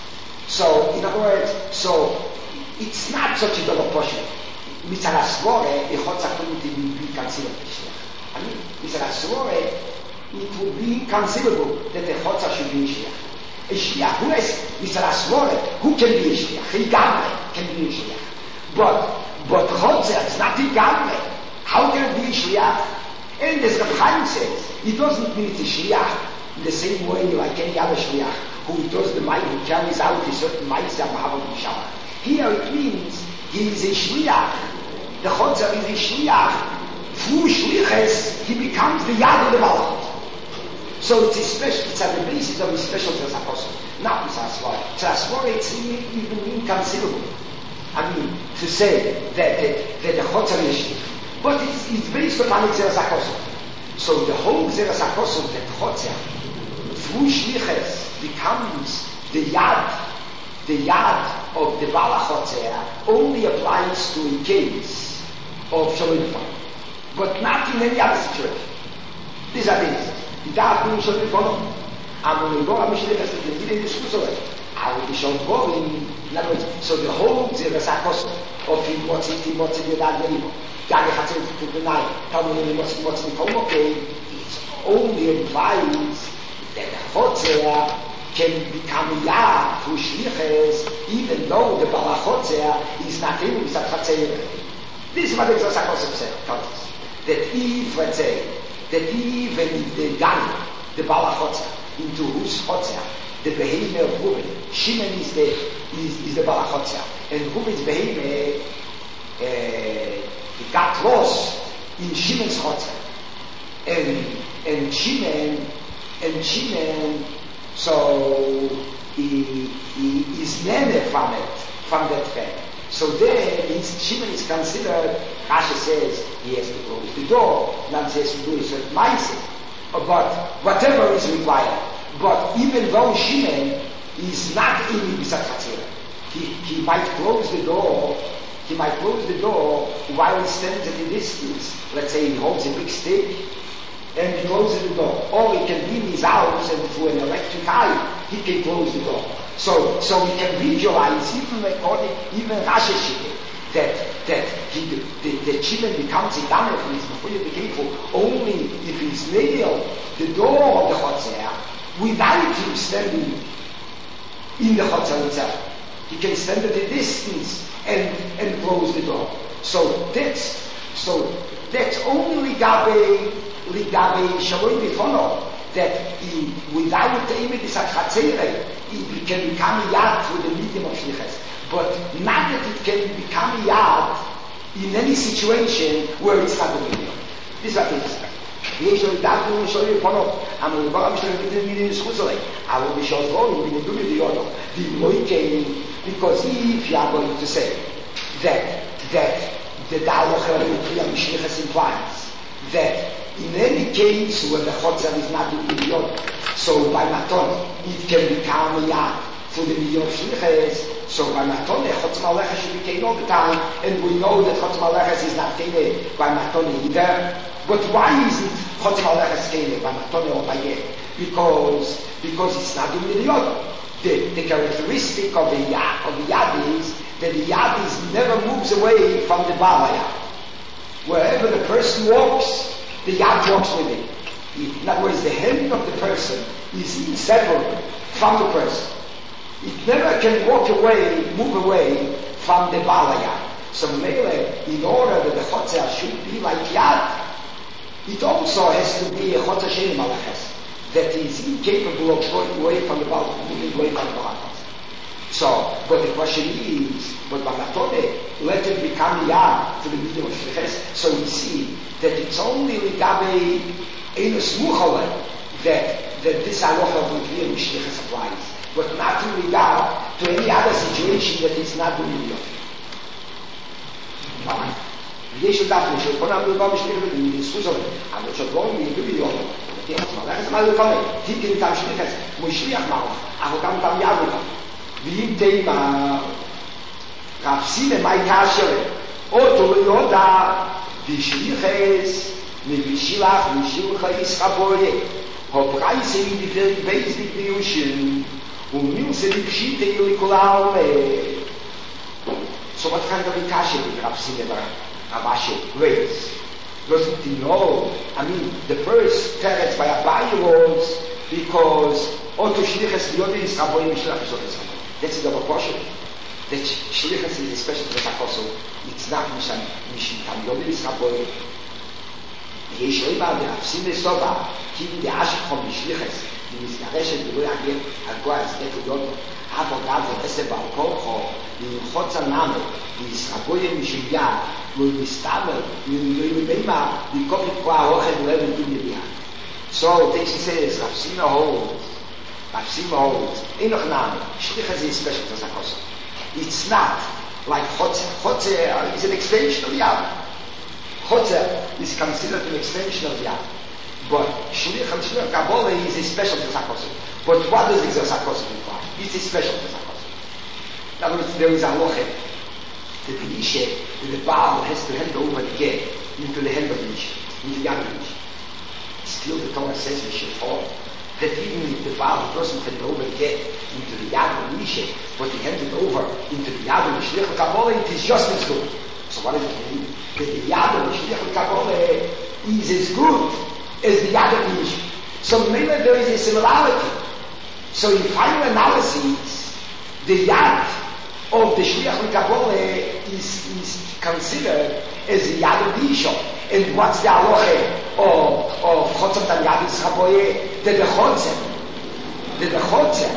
So, in other words, so it's not such a double portion. Mitzvah Svore, the Chotza couldn't be considered a Shliach. I mean, Mitzvah Svore, it would be inconceivable that the Chotza should be a Shliach. A Shliach, who is Mitzvah Svore, who can be a Shliach? A Gamre can be a Shliach. But, but Chotza is not a Gamre. How can it be a Shliach? And as Rav Chaim says, it doesn't mean it's a Shliach in the same way like any other Shliach who does the might, who carries out a certain might, here it means he is a Shliach. The Chotzer is a Shliach. Through Shliches, he becomes the Yad of the Balach. So it's a special, it's at the basis of a special Tzasakos. Not Tzasvor. Tzasvor, it's even inconceivable. I mean, to say that, that, that the Chotzer is Shliach. But it's, it's based upon Tzasakos. So the whole Tzasakos that Chotzer, through Shliches, becomes the Yad, the Yad of the Balach Chotzer, only applies to a case of Shalom B'Fon, but not in any other situation. These are things. Die darf nur Shalom B'Fon. Aber wenn Gott mich nicht erst in die Diskussion, aber die schon wollen, in other words, so the whole Zerasakos of him, what's it, what's it, that very, that has to deny, tell me what's what's the okay, it only implies that the Chotzer can become a Yad through Shliches, even though the Balachotzer is not able to be a This is what the Zosakos tells us. That if, let's say, that even if the Gan, the Balachotzer, into whose Chotzer, the behavior of Reuben, Shimon is the, is, is the Balachotzer, and Reuben's behavior, uh, he got lost in Shimon's Chotzer. And, and Shimon, and Shimon, so he, he is nene from it, from that fact. So there, his, Shimon is considered, Rashi says, he has to close the door, Nan says to do a certain mindset, but whatever is required. But even though Shimon is not in Bisat Chatzir, he, he might close the door, he might close the door while he stands at a distance. Let's say he holds a big stick, and he closes the door. Or he can be in his house and through an electric eye, he can close the door. So, so we can visualize, even according, even Rashi Shike, that, that he, the, the Shimon becomes a Damer from his before you became for only if he's nailed the door of the Chotzer, without him standing in the Chotzer itself. He can stand at a distance and, and close the door. So that's, so that's only Ligabe, Ligabe Shalom B'Fono, that he, without the Emet Chatzere, he can become a Yad through the medium of Shlichus. But not that it can become a Yad in any situation where it's not the medium. This is what it is. ויש לו דאגנו ושואל פונו, אבל דבר המשלם את מילים זכות שלהם, אבל בשעות רוב, אם נדעו מדיונו, ואם לא יקיים, because if you are going to say that, that the dialogue of the Mishlichus implies that in any case when the Chotzer is not doing Midion, so by Maton it can become a yad through the Midion of Shlichus, so by Maton the Chotzer Malechus should be taken all the time, and we know that Chotzer Malechus is not taken by Maton either. But why isn't Chotzer Malechus taken by Maton or by Yed? Because, because it's not doing Midion. The, the characteristic of the yad, of the yad is that the yad is never moves away from the balaya. Wherever the person walks, the yad walks with him. In other words, the hand of the person is inseparable from the person. It never can walk away, move away from the balaya. So Mele, in order that the chotzer should be like yad, it also has to be a chotzer shein malachas, that is incapable of going away from the balaya, moving away from the balaya. So, but the question is, but Balatone, let it become yad to the medium of Shlichus. So we see that it's only Ligabe Enos Muchale that, that this halacha of Mikviyah with Shlichus applies, but not in regard to any other situation that is not the medium. ויש לדעת שכל המדובר בשליחת בזכות שלו, אבל שדבורם ידעו ביום, תהיה עצמה, לכן זה מה לפעמים, תיקן איתם שליחת, כמו שליח מרח, אבל גם איתם יד אותם. ואם תימה, רפסים הם העיקר שלהם, אותו ליודע, בשליחס, מבשילח, בשילח ישחבויה, הפרייסים דברי בייס בגביושם, ומילסה בפשיטה לכל העולם. So what kind of Ikasha did Rav Sineva Abashe raise? Doesn't he know? I mean, the first teretz by Abaye was because Oto Shlichus Yodi is Raboim Mishlach Yisrael. That's the double portion. That Shlichus is a special Tesakoso. It's not Misham Misham Yodi is Raboim. Yesh Reba de Rav Sineva Soba Kim de Ashik from Shlichus. Die Misnareshet the way again Agua is Neto Yodo. Aber gerade das ist beim Kocho, die Chotzer Name, die Isragoye Mishiyah, wo die Stamme, die Lema, die Kopit Kwa Hoche Leben in die Bia. So, this says, Rav Sina holds, Rav Sina holds, Enoch Name, Shlichus is special to Zakos. It's not like Chotzer. Chotzer is an extension of Yad. Chotzer is considered an extension of Yad. But Shlich and Shlich Kabbalah is a special to Zakos. But what does the Zakos imply? It's a special Zakos. In other words, there is a loche that the Ishe, that the Baal has to hand over the get into the hand of the Ishe, into the other Ishe. Still the Torah says we should fall. That even if the Baal doesn't hand over the get into the Yad of the Ishe, but he handed over into the Yad of the Shlich Kabbalah, it is just as good. So what does it mean? That the Yad of the Shlich Kabbalah is as good as the Yad of the Ishe. So maybe there is a similarity. So in final analysis, the Yad of the Shliach Kabbalah is, is considered as the Yad of the Isha. And what's the halacha of, of Chotzer Tam Yad Yischaboye? That the Chotzer, that the Chotzer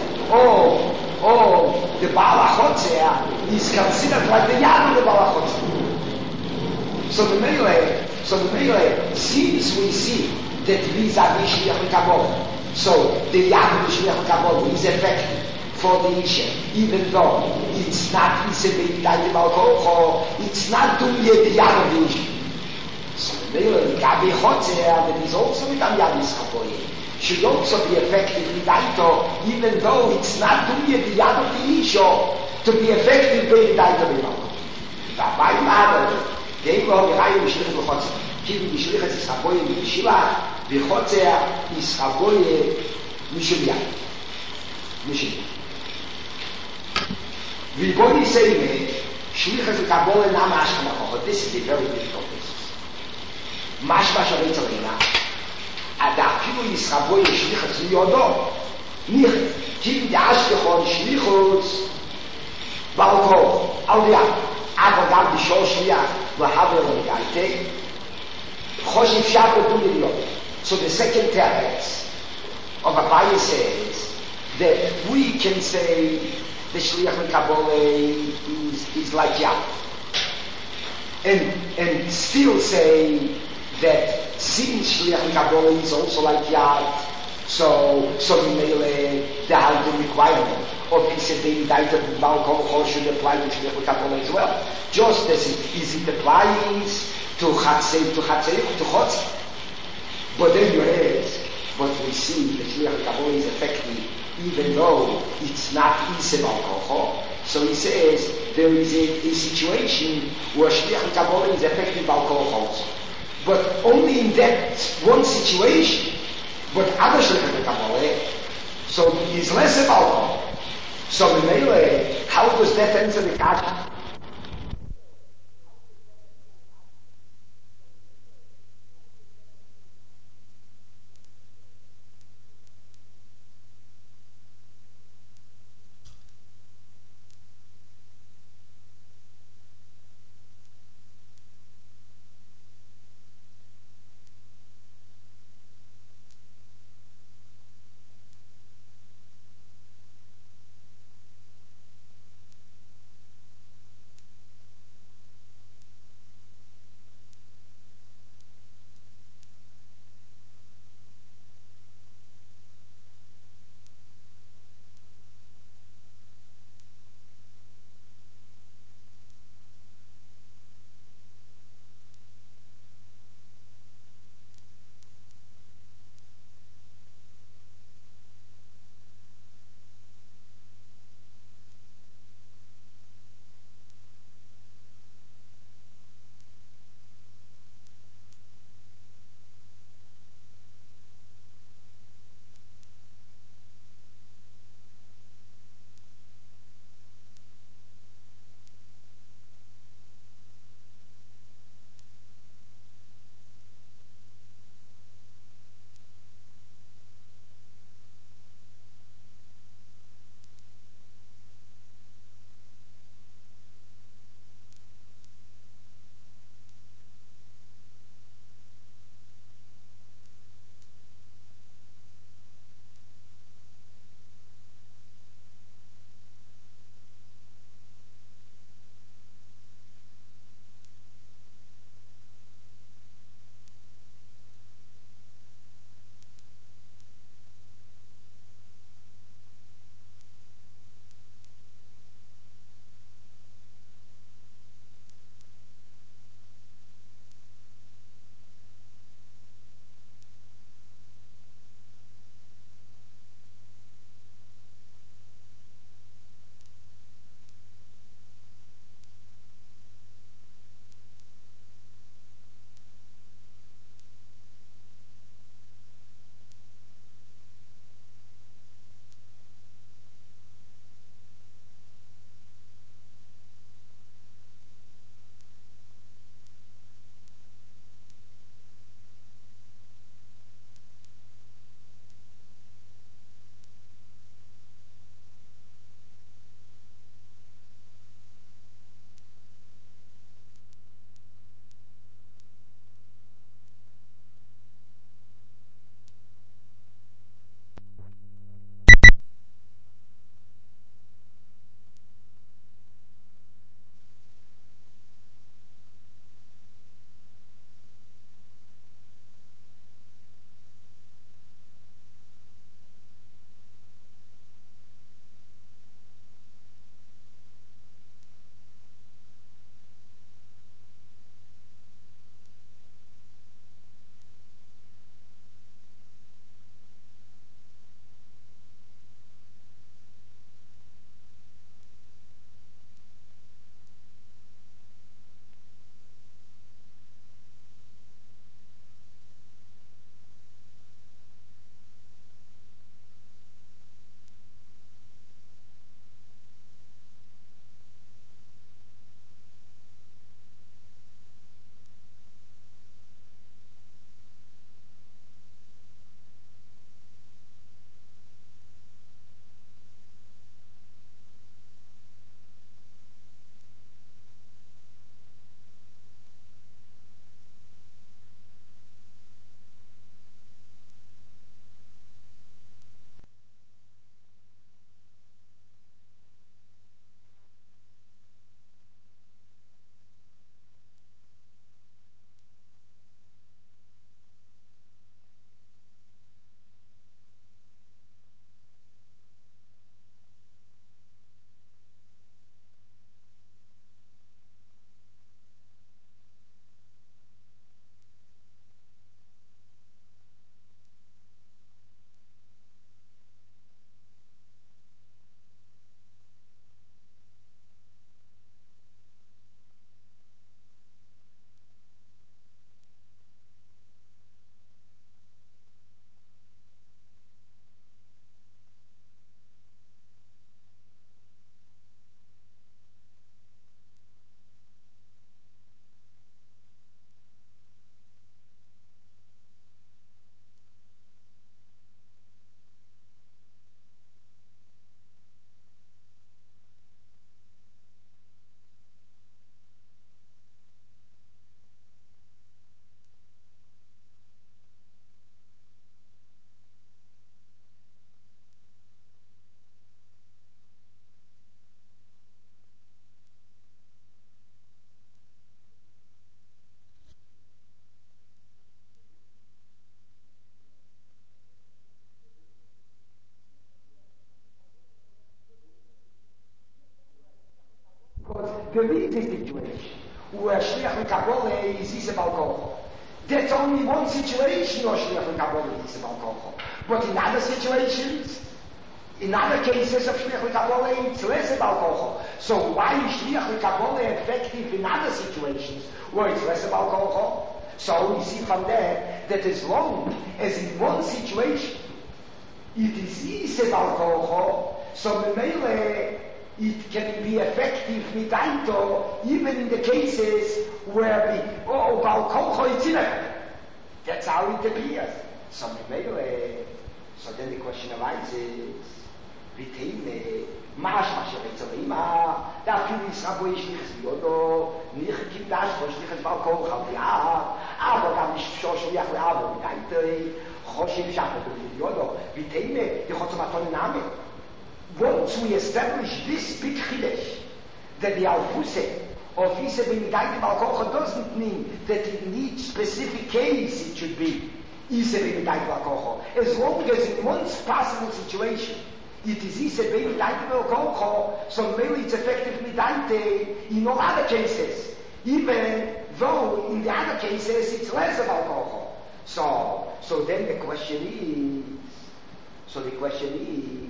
of, of the Baal HaChotzer is considered like the Yad of the Baal HaChotzer. So the Meile, so the Meile, since we see that vis-a-vis Shliach Kabbalah, so the Yad of the Shliach Kabbalah is effective for the Isha, even though it's not Isabel Yad Balkocho, it's not doing yet the Yad of the Isha. So the Gabi Chotzer that is also with Yad Yischaboye should also be effective with Daito, even though it's not doing yet the Yad of the Isha to be effective with Daito Balkocho. Dabei Mare, they go behind the Shliach Chotzer. Kivi the Shliach Yischaboye Mishilach. The Chotzer is Chaboye Mishiyah. Mishiyah. We body say Shlichus Kabbalah na Mashma. This is a very difficult business. Mashma Sharetzalina. Adakilu is Chaboye Shlichus Yodo. Nicht Kim Dashkechon Shlichus Balko. Aldia. Aber gab die Shoshliach Lahavel Gaite. Choshiv Shapo Duliyot. So the second teretz of Abaye says that we can say the Shliach Kabbalah is, is like Yad. And, and still say that since Shliach Kabbalah is also like Yad, so so we may the Halden requirement of Kiseh David Daita Bal Kol should apply to Shliach Kabbalah as well. Just as it is it applies to Chatzei, to Chatzei, to Chotz. But then you ask, but we see that Shliach Kabbalah is effective even though it's not Iseh Bal Kol. So he says there is a, a situation where Shliach Kabbalah is effective Bal Kol, but only in that one situation. But other Shliach Kabbalah, so he's less about Kol. So in Mele, how does that answer the question? there is a situation where Shliach L'Kabbalah is Yisabal Kocho. That's only one situation where Shliach L'Kabbalah is Yisabal Kocho. But in other situations, in other cases of Shliach L'Kabbalah, it's less about Kocho. So why is Shliach L'Kabbalah effective in other situations where it's less about Kocho? So we see from there that as long as in one situation it is easy about Kocho, so Memele it can be effective midaito even in the cases where the oh Baal Kocho is ineffective. That's how it appears. So Memele, so then the question arises, Vitene, Mash Masharetzalima, dafür ist Rabbi Shlichus Yodo, nicht gibt das, wo Shlichus Baal Kocho auf die Art, aber dann ist schon Shliach Le'avo midaito, Choshev Shachot Yodo, Vitene, die Chotzomaton Name. Once we establish this big chiddush, that the Alfuse of Yiseh B'Midaita Baal Kocho doesn't mean that in each specific case it should be Yiseh B'Midaita Baal Kocho. As long as in one possible situation it is Yiseh B'Midaita Baal Kocho, so maybe it's effective Midaita in all other cases, even though in the other cases it's less about Kocho. So, so then the question is, so the question is,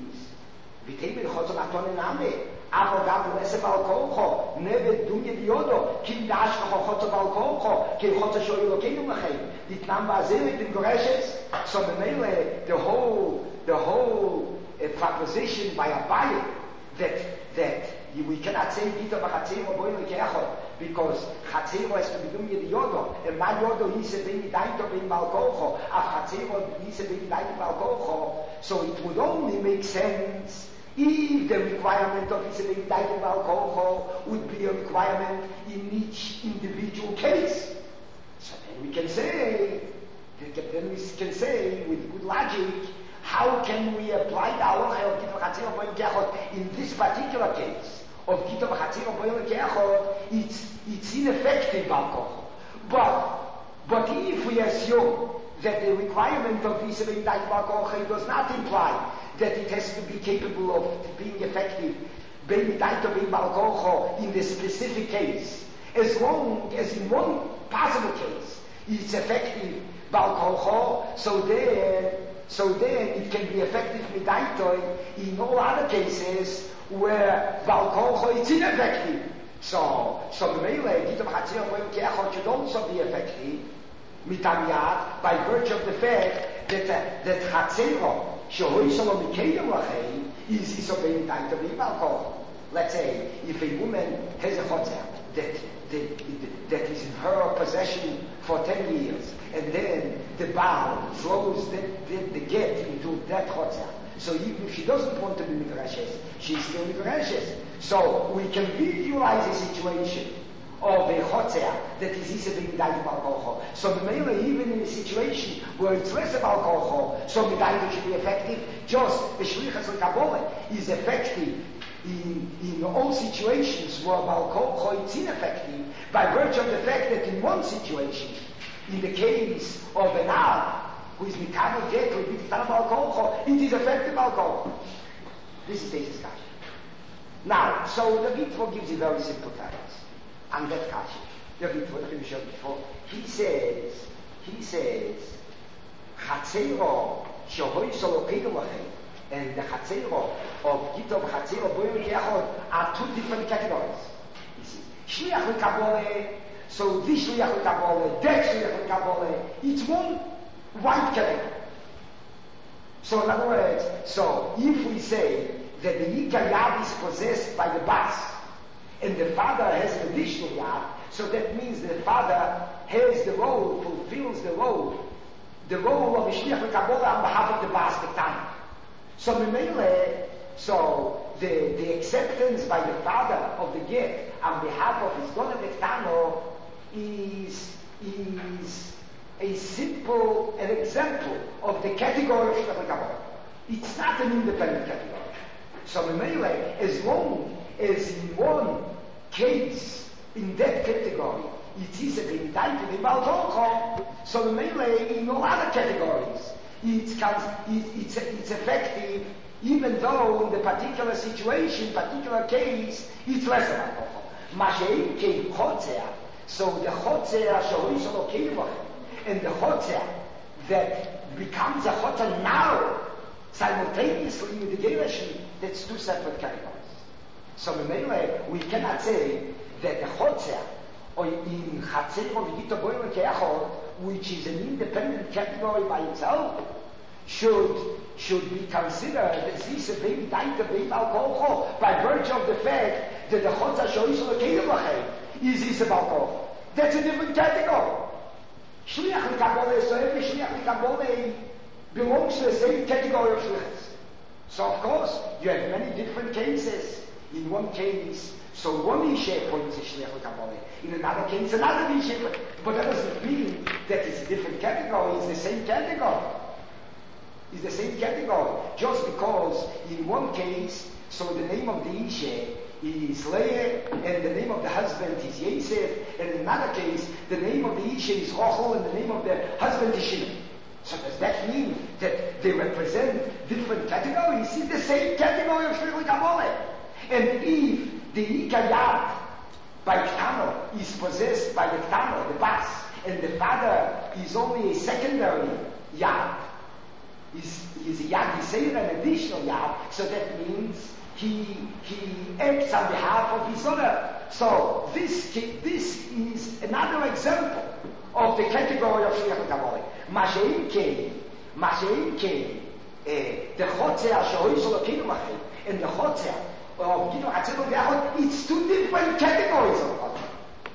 Vitemi l'chotzo matone name, aber gab lesse Baal Kocho, neve dunye diodo, kim dash l'chotzo Baal Kocho, kim chotzo shoy lokeinu lachem, dit nam ba'azeh in Goreshes. So memele, the whole, the whole uh, proposition by Abaye, that, that we cannot say Gita b'chatzero boile keachot, because chatzero has to be dunye diodo, and my yodo yise b'ni daito b'ni Baal Kocho, af chatzero yise b'ni daito Baal Kocho, so it would only make sense if the requirement of Yiseh B'Midaita Baal Kocho would be a requirement in each individual case. So then we can say, then we can say with good logic, how can we apply the halacha of Gita B'Chatzero Boile Keachot in this particular case of Gita B'Chatzero Boile Keachot? It's it's ineffective Baal Kocho. But but if we assume that the requirement of Yiseh B'Midaita Baal Kocho does not imply that it has to be capable of being effective B'Midaita Baal Kocho in the specific case, as long as in one possible case it's effective Baal Kocho, so then so then it can be effective Midaita in all other cases where Baal Kocho is ineffective. So so the Meile Gita B'Chatzero Boile Keachot should also be effective Mitamiyat by virtue of the fact that uh, that Chatzero Shohoi Shalom Mikayim Lachem is Yiseh B'Midaita Baal Kocho. Let's say if a woman has a chotzer that, that that is in her possession for ten years, and then the Baal throws the, the, the get into that chotzer. So even if she doesn't want to be midrashes, she's still midrashes. So we can visualize a situation of a chotzer that is Yiseh B'Midaita Baal Kocho. So the Meile, even in a situation where it's less about Kocho, so Midaita should be effective. Just the Shlichus L'Kabbalah is effective in, in all situations where Baal Kocho is ineffective by virtue of the fact that in one situation, in the case of an Av who is Mikabel Get or B'Midaita Baal Kocho, it is effective Baal Kocho. This is the discussion. Now, so the Ritva gives a very simple answer. And that kasha, the Ritva that we showed before, he says, he says, Chatzero Shohoi Solokeinu Lachem, and the Chatzero of Gita B'Chatzero Boile Keachot are two different categories. You see, Shliach L'Kabbalah, so this Shliach L'Kabbalah, that Shliach L'Kabbalah, it's one white category. So in other words, so if we say that the Yikar Yad is possessed by the Bas, and the father has an additional yard, so that means the father has the role, fulfills the role, the role of Shliach L'Kabbalah on behalf of the Bas Ketana. So Memele, so the, the acceptance by the father of the get on behalf of his daughter Ketana is, is a simple, an example of the category of Shliach L'Kabbalah. It's not an independent category. So Memele, as long as in one case, in that category, it is a B'Midaita Baal Kocho, so the Meile in all other categories, it comes, it, it's, it's effective, even though in the particular situation, particular case, it's less Baal Kocho. Mashein came Chotzer, so the Chotzer Shoris Elokeinu, and the Chotzer that becomes a Chotzer now, simultaneously with the Gereshim, that's two separate categories. So we cannot say that the Chotzer, or in Chatzer or Vigito Boiler Keachot, which is an independent category by itself, should should be considered as this a baby daita baby alcohol by virtue of the fact that the Chotzer Shoris Elokeinu is this about alcohol. That's a different category. Shliach L'Kabole, so every Shliach L'Kabole belongs to the same category of Shliachs. So of course, you have many different cases. In one case, so one Ishe points to Shliach L'Kabole. In another case, another Ishe. But that doesn't mean that it's a different category. It's the same category. It's the same category. Just because in one case, so the name of the Ishe is Leah, and the name of the husband is Yosef, and in another case, the name of the Isha is Rochel, and the name of the husband is Shimon. So does that mean that they represent different categories? It's the same category of Shliach L'Kabole. And if the Ikayat by Ktano is possessed by the Ktano, the Bas, and the father is only a secondary Yad, is is a Yad Yisrael, an additional Yad, so that means he he acts on behalf of his owner. So this this is another example of the category of Shliach L'Kabole. Mashein came, Mashein came, the Chotzer Shoris Elokeinu and the Chotzer of Gidon Hatzedok V'Achot. It's two different categories of Chotzer.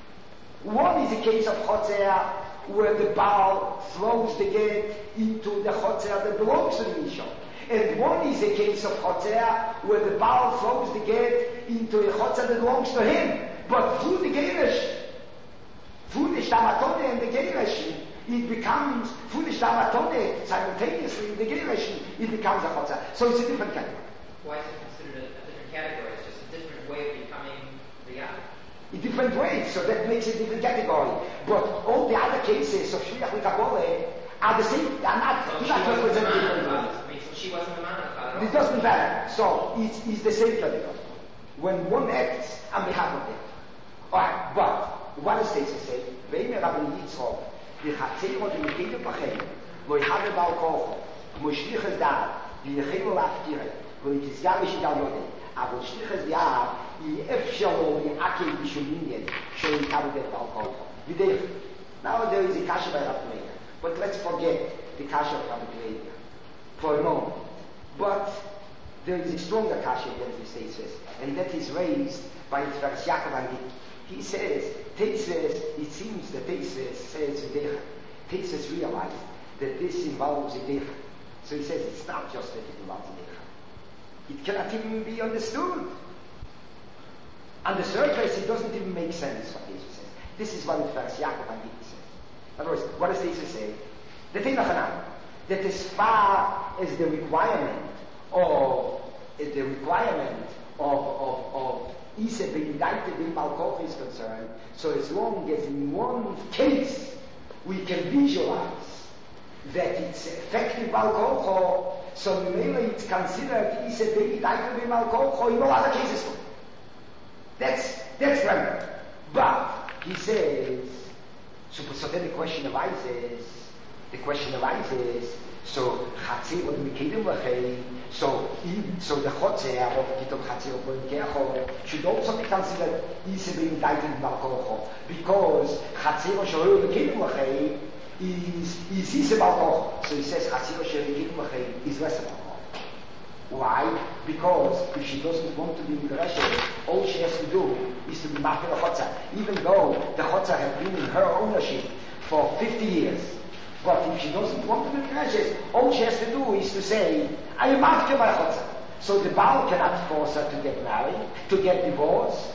One is a case of Chotzer where the Baal throws the get into the Chotzer that belongs to the Isha. And one is a case of Chotzer where the Baal throws the get into a Chotzer that belongs to him. But through the Geresh, through the Shtamatone and the Geresh, it becomes, through the Shtamatone, simultaneously with the Geresh, it becomes a Chotzer. So it's a different category. Why is it considered a, a different category? It's just a different way of becoming the Yad. In different ways, so that makes it a different category. But all the other cases of Shliach L'Kabole are the same, are not, so do not represent different ways. I mean, so she wasn't a man. It doesn't matter. So it's, it's the same category. When one acts on behalf of them. Alright, but what does Teitze say? Ve'ime Rabbi Yitzchok, v'chatzero v'yekeinu b'chem, v'yhave ba'al kocho, v'shlichas da'at, v'yechenu l'aftireh, v'yitizgar v'shigal yodeh. אבל שליחס יער היא אפשר לו לעקל בשום עניין שהוא יקבל את אלכוהול. בדרך. Now there is a kasha by Rav Meir, but let's forget the kasha of Rav Meir for a moment. But there is a stronger kasha against the Teitze, and that is raised by Tzvars Yaakov Angit. He says, Teitze, it seems that Teitze says Videcha. Teitze realized that this involves Videcha. So he says it's not just that it involves Videcha. It cannot even be understood. On the surface, it doesn't even make sense what Teitze says. This is what Tzvars Yaakov Angit says. In other words, what does Teitze say? The thing of that as far as the requirement of as the requirement of of of Isa being indicted in Balkoch is concerned, so as long as in one case we can visualize that it's effective Balkoch, so mainly it's considered Isa being indicted in Balkoch in all other cases. That's that's right. But he says, so, so then the question arises, the question arises, so Chatzir or Mikedim Lachei, so so the Chotzer of Kitom Chatzir or Mikedim should also be considered Isa being indicted in Balkoch, because Chatzir or Mikedim Lachei is is Isa Balkoch. So he says Chatzir or Mikedim Lachei is less Balkoch. Why? Because if she doesn't want to be Midrashet, all she has to do is to be Mafir Chotzer, even though the Chotzer has been in her ownership for fifty years. But if she doesn't want to be Midrashet, all she has to do is to say, I am Mafir by Chotzer. So the Baal cannot force her to get married, to get divorced,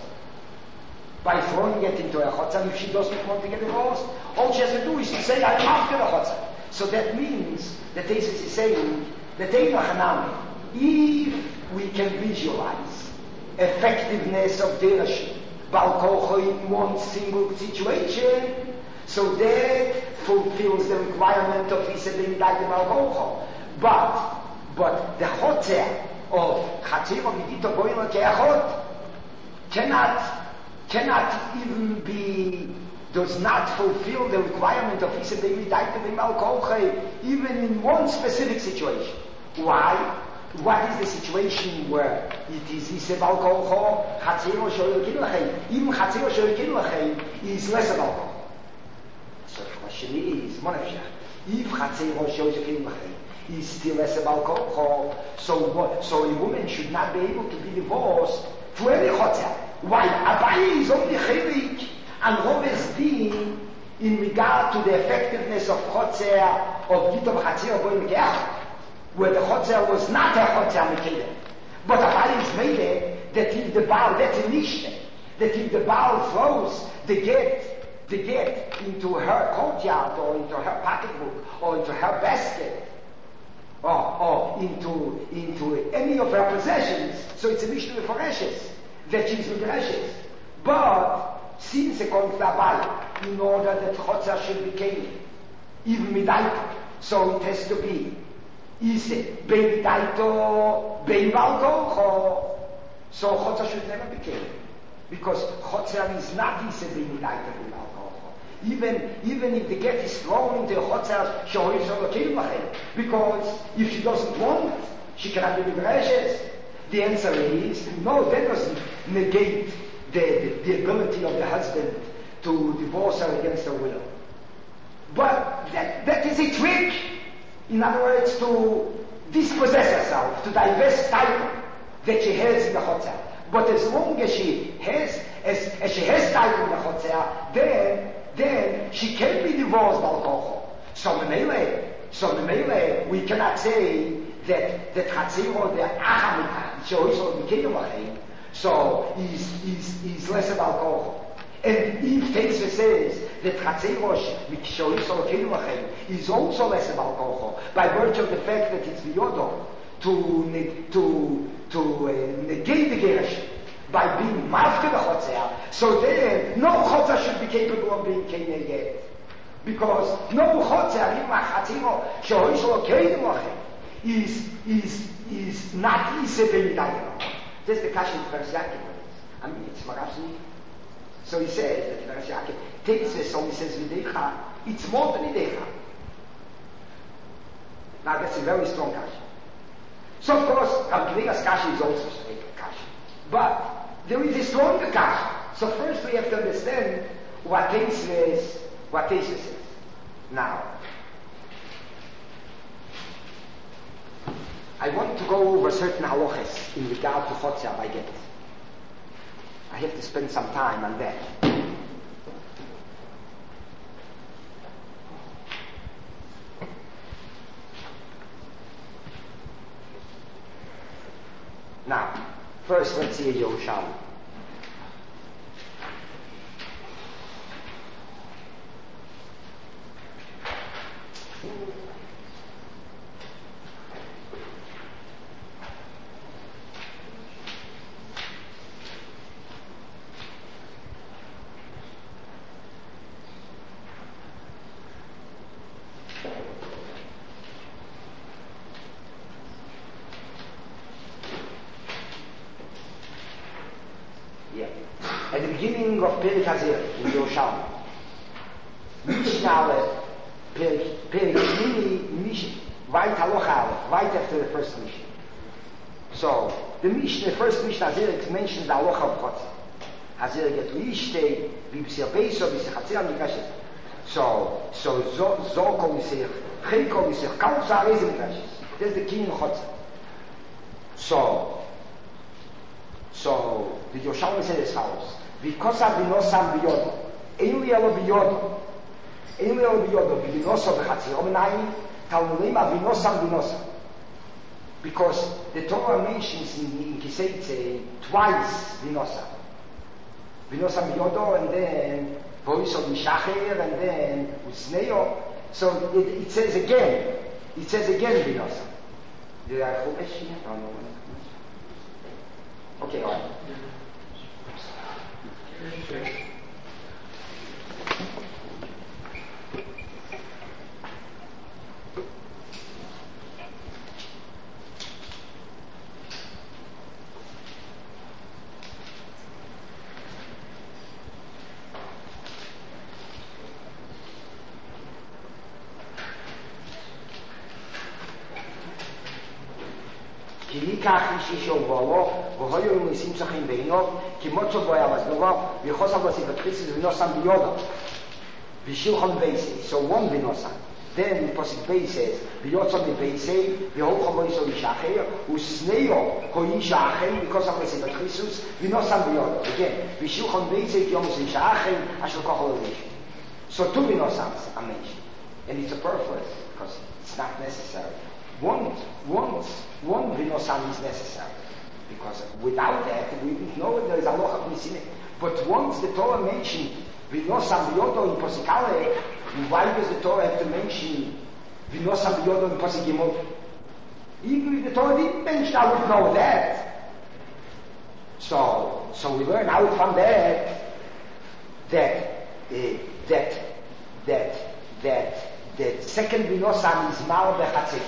by throwing it into a Chotzer. If she doesn't want to get divorced, all she has to do is to say, I am Mafir by Chotzer. So that means that Teitze is saying, that they know Hanami. If we can visualize effectiveness of Derashim, Balkoch in one single situation, so that fulfills the requirement of Isa being indicted Balkoch. But, but the Chotzer of Chatzir of Yidito Boiler Keachot cannot cannot even be, does not fulfill the requirement of Isa B'Midaita B'Malkolche, even in one specific situation. Why? What is the situation where it is Isa B'Malkolche, Chatzero Shoyer Kinlachem? Even Chatzero Shoyer Kinlachem is less of alcohol. So the question is, Monefshach, if Chatzero Shoyer Kinlachem is still less of alcohol, so what, so a woman should not be able to be divorced to any Chotzer. Why? Abaye is only Chelik and Roves Din in regard to the effectiveness of Chotzer, of Gitom Chatzero Boy Mekeach, where the Chotzer was not a Chotzer Mekeach. But Abaye is made that if the Baal, that's a Mishnah, that if the Baal throws the get, the get into her courtyard or into her pocketbook or into her basket, or, or into, into any of her possessions, so it's a Mishnah for Eshes, that she's with Eshes. But, since according to Abaye, in order that Chotzer should be Keli, even Midaito, so it has to be, Ise, Bein Midaito, Bein Valkocho, so Chotzer should never be Keli. Because Chotzer is not Ise, Bein Midaito, Bein Valkocho. Even, even if the get is thrown into Chotzer, Shohim Sholo Keli Lachem. Because if she doesn't want it, she cannot be Midrashes. The answer is, no, that doesn't negate the, the, the ability of the husband to divorce her against her will. But that, that is a trick. In other words, to dispossess herself, to divest title that she has in the Chotzer. But as long as she has, as, as she has title in the Chotzer, then, then she can be divorced by Kocho. So Memele, so Memele, we cannot say that the Chatziro, the Achamita, so is, is, is less about Kocho. And if Teisva says that Chatziro is also less about Kocho, by virtue of the fact that it's Vyodo, to, to, to uh, negate the Gerish by being Mafke the Chotzer, so then no Chotzer should be capable of being Kenei yet. Because no Chotzer, even Chatziro, Shohishlo Kenei is, is, is not Ise B'Midaita. That's the Kashin Tveres Yaakov. I mean, it's Marabsi. So he says that Tveres Yaakov takes this, so he says Videcha, it's more than Videcha. Now that's a very strong Kashin. So of course, Rav Kivega's Kashin is also a Kashin. But there is a stronger Kashin. So first we have to understand what Teisva what Teisva says. Now, I want to go over certain halachas in regard to Chotzer by get. I have to spend some time on that. Now, first let's see a Yerushalmi. At the beginning of Perik Hazir in Yerushalmi, Mishnah Perik Mini Mishnah, right halacha, right after the first Mishnah. So the Mishnah, the first Mishnah Hazir, it mentions the halacha of Chotzer. Hazir get Lishte, Bibsir Beiso, Bibsir Chatzir Mikashet. So so zo zo kol Misir, Chen kol Misir, Kal Zarez Mikashet. That's the king of Chotzer. So so the Yerushalmi says as follows. Because of Vinosam Biyodo, Eili Elo Biyodo, Eili Elo Biyodo, Vinosa V'chatzir Omenayim, Talmudim Vinosam Vinosam. Because the Torah mentions in, in Kiseitze twice Vinosam. Vinosam Biyodo, and then Voiso Mishacher, and then Usneo. So it, it says again, it says again Vinosam. Did I hold it? No, no, no. Okay, all right. ייקח איש איש ובואו, והיו לו ניסים שכים בעינו, כמות שבו היה לזנורו, ויחוס על בסיס הקריסוס ונוסם ביודו. ושילחון בייסי, so one ונוסם. Then Pasuk Bey says, "V'yotzam lebeisei, v'holcham loiso yishacher, u'sneo ko yishacher because of the Christus, v'nosam v'yod." Again, v'shilchon beisei k'yomos yishacher, asher kochol elishu. So two v'nosams are mentioned, and it's a purpose because it's not necessary. One, one, one v'nosam is necessary because without that we don't know there is a loch of missing. But once the Torah mentioned v'nosam v'yodo in Pasuk Aleph, why does the Torah have to mention V'nosam B'yodo in Pasuk Gimel? Even if the Torah didn't mention, I would know that. So, so we learn out from that that uh, that that that the second V'nosam is Mal B'chatzeh.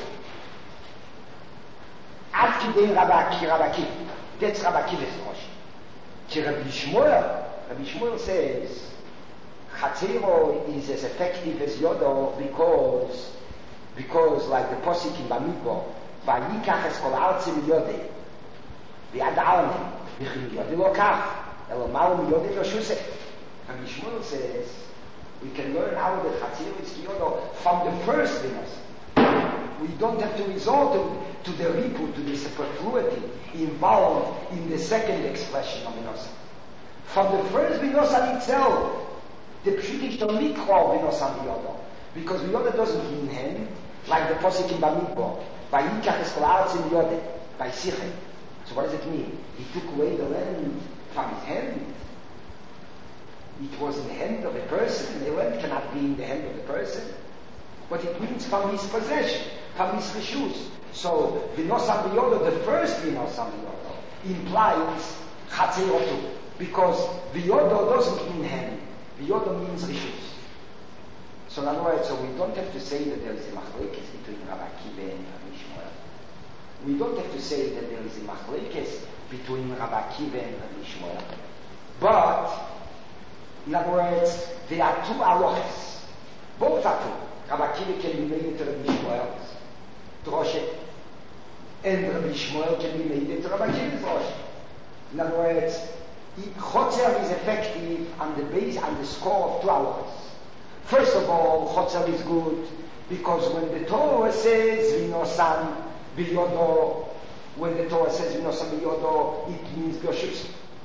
Ad Kidei Rabaki Rabaki. That's Rabaki V'srosh. Ki Rabbi Shmuel, Rabbi Shmuel says, Chatzero is as effective as Yodo because, because like the Posik in Bamidbar, Vayikach es kol artzim Yodeh, V'yad alem, V'chim Yodeh lo kach, Elo malum Yodeh lo shuseh. Rabbi Shmuel says, we can learn how that Chatzero is Yodo from the first Vinos. We don't have to resort to, to the ripple, to the superfluity involved in the second expression of Vinos. From the first Vinos itself, the Pshutim don't mikro v'nosam v'yodo. Because v'yodo doesn't mean him, like the Posik in Bamidbar. Vayikach es kol ha'aretz v'yodo, by Sichel. So what does it mean? He took away the land from his hand. It was in the hand of a person. The land cannot be in the hand of the person. But it means from his possession, from his reshus. So v'nosam v'yodo, the first v'nosam v'yodo, implies chatzerotu. Because v'yodo doesn't mean hand. V'yodo means rishus. So in other words, so we don't have to say that there is a machlekes between Rabbi Akiva and Rabbi Shmuel. We don't have to say that there is a machlekes between Rabbi Akiva and Rabbi Shmuel. But, in other words, there are two halachas. Both are true. Rabbi Akiva can be made into Rabbi Shmuel's droshe, and Rabbi Shmuel can be made into Rabbi Akiva's droshe. In other words, Chotzer is effective on the base, on the score of two halachas. First of all, Chotzer is good because when the Torah says V'nosam B'yodo, when the Torah says V'nosam B'yodo, it means B'yoshus.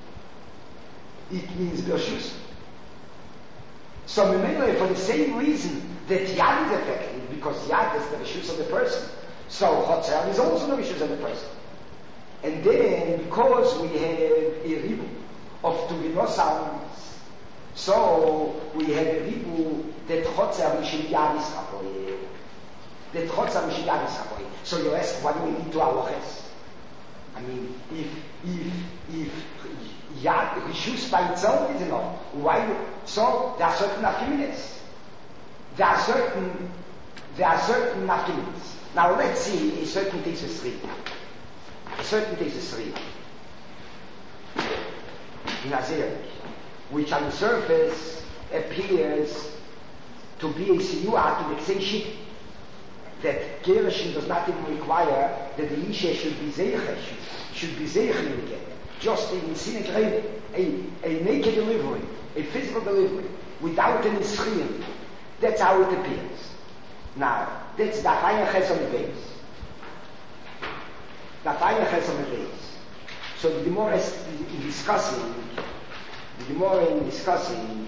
It means B'yoshus. So Memele, for the same reason that Yad is effective, because Yad is the Rishus of the person, so Chotzer is also the Rishus of the person. And then, because we have a ribu of two V'nosams, so we have a ribu that Chotzer Mishim Yad is Chapoye. That Chotzer Mishim Yad is Chapoye. So you ask, why do we need two halachas? I mean, if, if, if Yad, Rishus by itself is enough, why? So there are certain nafkiminas. There are certain, there are certain nafkiminas. Now let's see a certain case of three. A certain case of three. Nazir, which on the surface appears to be a siyua to the Ksei that Gerushin does not even require that the Isha should be zeicha, should be zeicha again. Just in Sinagrein, a, a naked delivery, a physical delivery, without any schiyim. That's how it appears. Now, that's the Chaya Ches on the base. The Chaya Ches on the base. So the Gemara is discussing, the Gemara is discussing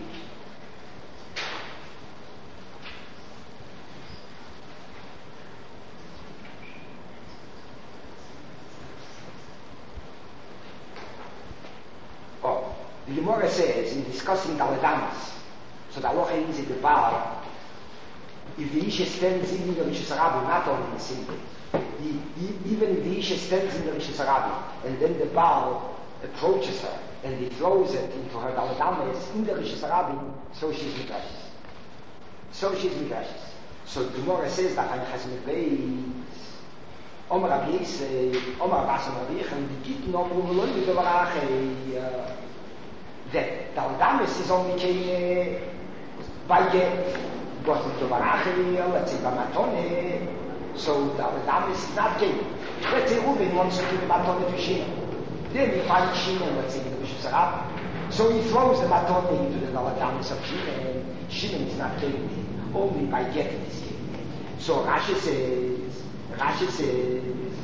oh, the Gemara says in discussing the Aladamas, so the halacha is in the Baal, if the Isha stands in the Rishus Rabbi, not only in the Single, even if the Isha stands in the Rishus Rabbi, and then the Baal approaches her, and he throws it into her Daladamas in the Rishus Rabbi, so she's Midrashis. So she's Midrashis. So Gemara says that I'm Chasmid Beis, Omar Rabbi Yisei, Omar Bas Omar Rabbi Yichem, the Gittin Omar Umulon B'Dovarach, that Daladamas is only came by get, but B'Dovarach, let's say B'Matone, So the Adam is not gay. Let's say Reuben wants to give the maton to Shimon. Then he finds Shimon, let's say, in the Rishus Harabim. So he throws the maton into the Adam of Shimon, and Shimon is not gay. Only by getting this gay. So Rashi says, Rashi says,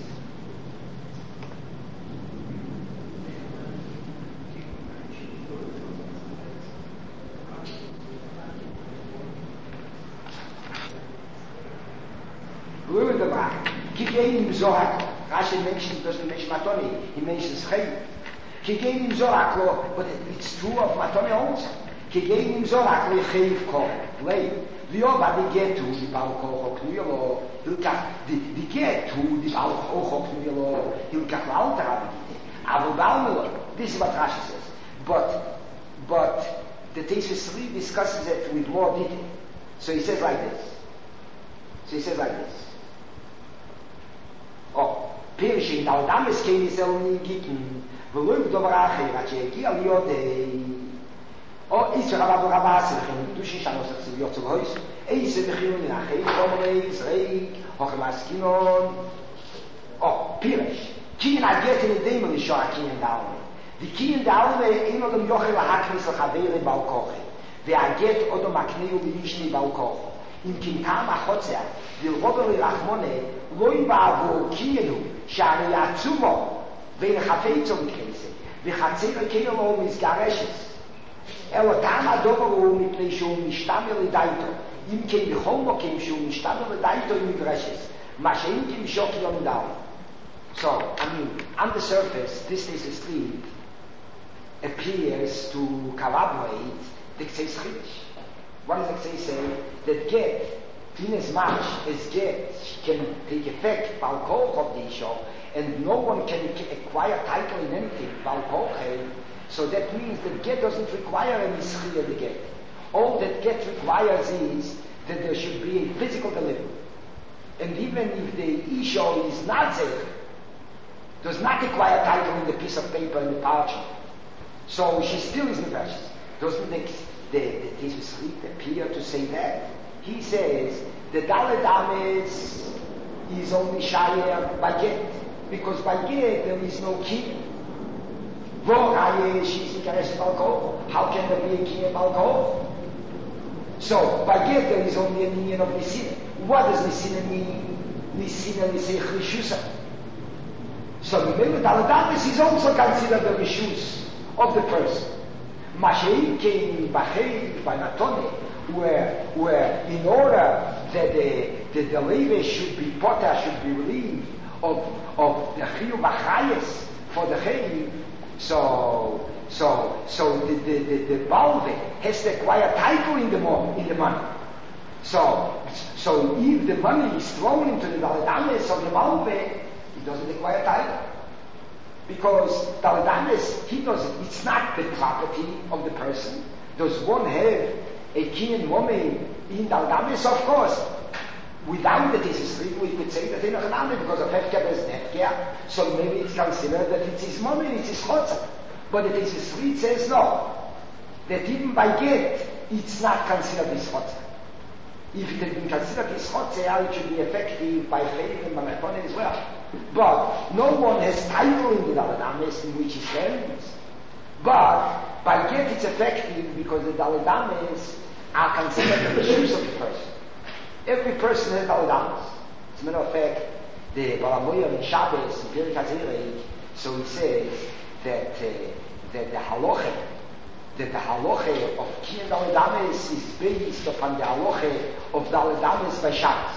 Ruhe dabei. Kigehen im Zohar. Rashi mentions, doesn't mention Matoni. He mentions Chayim. Kigehen im Zohar, but it's true of Matoni also. Kigehen im Zohar, le Chayiv Kol. Lei. Lio ba di get to di Baal Koch Knuyelo. Hilkach, di get to di Baal Koch Knuyelo. Hilkach Walter Abigite. Avu Baal This is what Rashi says. But, but, the Tesis three discusses it with more detail. So he says like this. So he says like this. Oh, Pirshi, da Adam is kein Israel gitten, ולא דבר אחר, עד שהגיע להיות, או איסר רבא ורבא עשר, דושי שלוש הצביעות של הויס, איסר בחיון אחר, חומרי, ישראל, הוכר מסכינון, או, פירש, קין הגט אין דיימר לשור הקין דאומה. די קין דאומה אין עוד יוכל להכניס לחברי בעל כוחי, והגט עוד מקניהו בישני בעל כוחו. אם קינתם החוצה, ולרובר לרחמונה, לא יבעבו קיינו, שהרי יעצומו, בין חפצו מכנסה, וחצר כאילו לא מסגרשת. אלא טעם הדובר הוא מפני שהוא משתמר לדייתו, אם כן בכל מוקים שהוא משתמר לדייתו עם מדרשת, מה שאם כן שוק יום דאו. So, I mean, on the surface, this thesis three appears to corroborate the Ktseis Chidish. What does Ktseis say? That get, in as much as get can take effect, Baal Koch of the Isha, and no one can acquire title in anything, Baal Koch, so that means that get doesn't require any schiyah of the get. All that get requires is that there should be a physical delivery. And even if the Isha is not zeich, does not acquire title in the piece of paper in the parchment, so she still is precious. Doesn't the the Tesis appear to say that? He says the Daled Ames is only shayer by get, because by get there is no key. She's interested in alcohol. How can there be a key in alcohol? So by get there is only a meaning of Nisina. What does Nisina mean? Nisina Nisei Chishusa. So the Daled Ames is also considered the Rishus of the person. Mashiach came Bachei by Natone, where, where in order that the, the, the Levi should be potter, should be relieved of, of the Chiyuv Achayes for the Chiyuv, so, so, so the, the, the, the Balve has to acquire title in the, mo- in the money. So, so if the money is thrown into the Daled Ames of the Balve, it doesn't acquire title. Because Daled Ames, he does it. It's not the property of the person. Does one have a king and woman in Daled Ames? Of course. Without the Tesis three, we could say that they're not an because of Hefker is Nefker, so maybe it's considered that it's his money, it's his chotzer. But the Tesis three says no. That even by get, it's not considered his chotzer. If it had been considered his chotzer, it should be effective by faith and Manakone as well. But no one has title in the Daled Ames in which he stands. But by get it's effective because the Daled Ames are considered the issues of the person. Every person has Daled Ames. As a matter of fact, the Balamoyer in Shabbos, in Pirik HaZeirek, so he says that, uh, that the halacha, that the halacha of Kiyam Daled Ames is based upon the halacha of Daled Ames by Shabbos.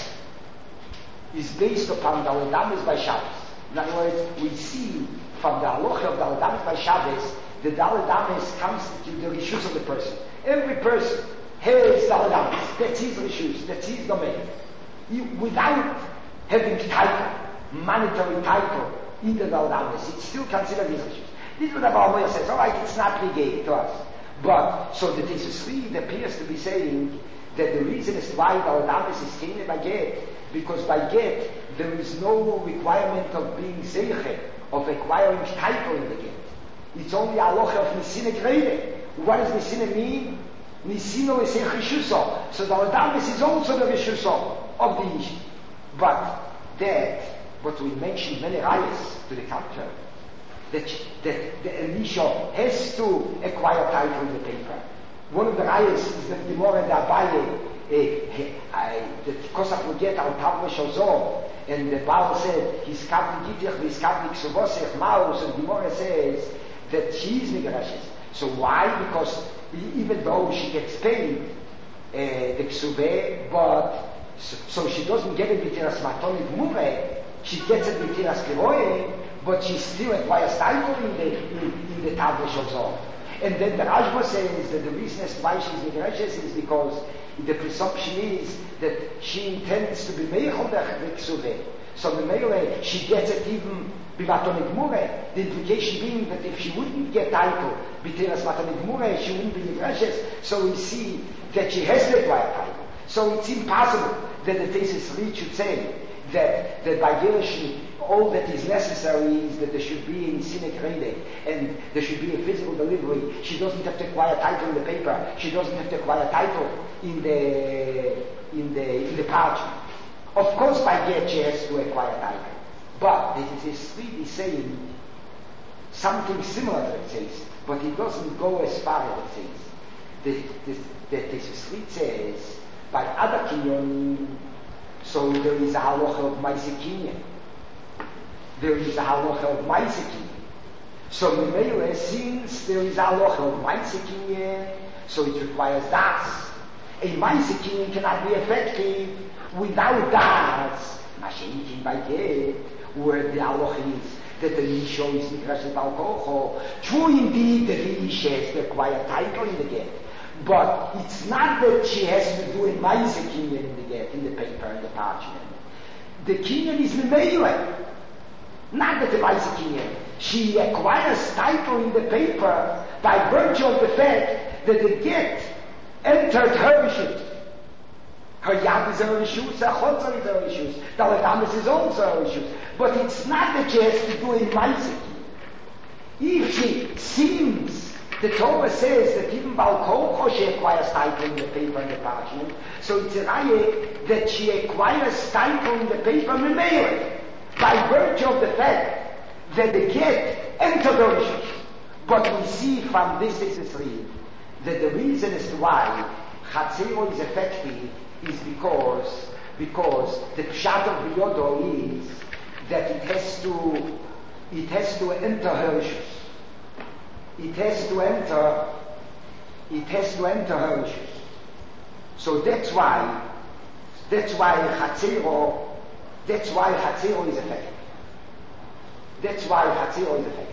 Is based upon Daled Ames by Shabbos. In other words, we see from the halacha of Daled Ames by Shabbos, the Daled Ames constitute the rishus of the person. Every person has Daled Ames. That's his rishus. That's his domain. You, without having title, monetary title in the Daled Ames, it's still considered his rishus. This is what the Baal Moyer says. All right, it's not negated to us. But, so the Tesis three appears to be saying that the reason is why Daled Ames is taken by get, because by get, there is no requirement of being zeiche, of acquiring title in the get. It's only a halacha of Nisina Grede. What does Nisina mean? Nisina is a Rishuso. So Daled Ames is also the Rishuso of the Ish. But that, what we mentioned many rayas to the contrary, that, that the Elisha has to acquire title in the paper. One of the rayas is that the more the Abaye, the Kosak will get our Tavle Shozor, and the Baal said, he's Kabli Gitich, he's Kabli Ksuvosech, Maus, and the more says that she is Migrashes. So why? Because even though she gets paid uh, the Ksube, but so, so she doesn't get it with Tiras Matonik Mure, she gets it with Tiras Keroye, but she still acquires title in the, in, in the Tavle Shozor. And then the Rashba says that the reason as why she's Migrashes is because the presumption is that she intends to be Meichel the Ksube. So the Meile, she gets it even Bimatonik Mure, the implication being that if she wouldn't get title, B'teras Matonik Mure, she wouldn't be Migrashes. So we see that she has to acquire title. So it's impossible that the thesis read should say that, that by Gershon, all that is necessary is that there should be in Sinek Rede, and there should be a physical delivery. She doesn't have to acquire title in the paper. She doesn't have to acquire title in the, in the, in the parchment. Of course, by get she has to acquire title. But this is really saying something similar to it says, but it doesn't go as far as it says. That this, that this street says, by other kinyon, so there is a halacha of Maise Kinyon. There is a halacha of Maise Kinyon. So Memele, since there is a halacha of Maise Kinyon, so it requires das. A Maise Kinyon cannot be effective without das. Mashenkin by get, where the halacha is that the Isha is Migrashes Bal Kocho. True indeed that the Isha has to acquire title in the get. But it's not that she has to do a Maise Kinyon in the get, in the paper, in the parchment. The Kinyon is Memele. Not that the Maise Kinyon. She acquires title in the paper by virtue of the fact that the get entered her issues. Her Yad is her issues, her Chotzer is her issues, the Ladamis is also her issues. But it's not that she has to do a Maise Kinyon. If she seems, the Torah says that even Baal Kocho she acquires title in the paper and the parchment, so it's a raya that she acquires title in the paper Memele by virtue of the fact that the get entered her issues. But we see from this is read that the reason as to why Chatzero is effective is because because the pshat of Biyodo is that it has to it has to enter her issues. It has to enter it has to enter her issues. So that's why that's why Chatzero that's why Chatzero is effective. That's why Chatzero is effective.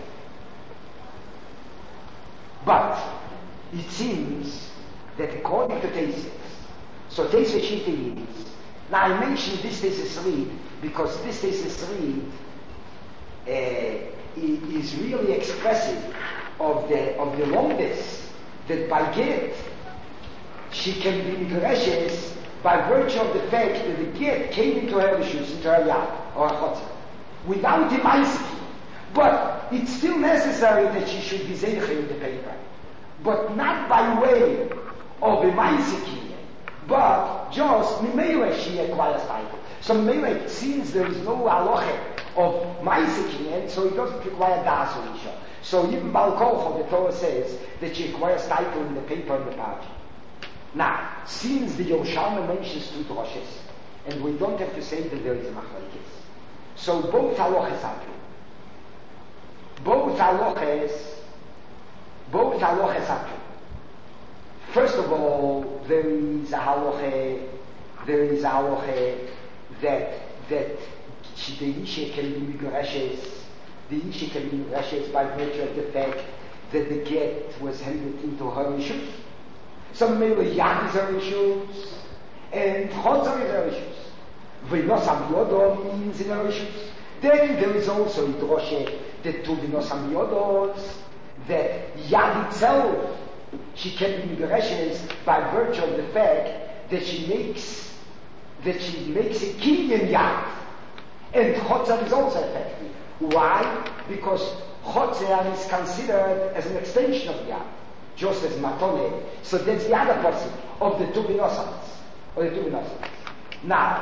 But it seems that according to Tesis, so Tesis Shita is, now I mentioned this Tesis read because this Tesis read uh, is really expressive of the of the longest that by get she can be Migrashes by virtue of the fact that the get came into her issues, into her yad or her chotzer, without the Maise. But it's still necessary that she should be Zeicha in the paper, but not by way of a Maise, but just Mimele she acquires title. So Mimele, since there is no halacha of Maise, so it doesn't require das or isha. So even Baal Kocho, the Torah says that she acquires title in the paper and the parchment. Now, since the Yerushalmi mentions two droshes, and we don't have to say that there is a machlokes, so both halachas are true. Both halachas, both halachas are true. First of all, there is a halacha, there is a halacha that that the Isha can be Migrashes, the Isha can be Migrashes by virtue of the fact that the get was handed into her issues. Some maybe Yad is her issues, and Chotzer is her issues. V'nosam Yodom means in her issues. Then there is also a droshe that to V'nosam Yodos, that Yad itself, she can be Migrashes by virtue of the fact that she makes, that she makes a Kinyan Yad. And Chotzer is also effective. Why? Because Chotzer is considered as an extension of Yad, just as Matone. So that's the other person of the two Binosans, or the two Binosans. Now,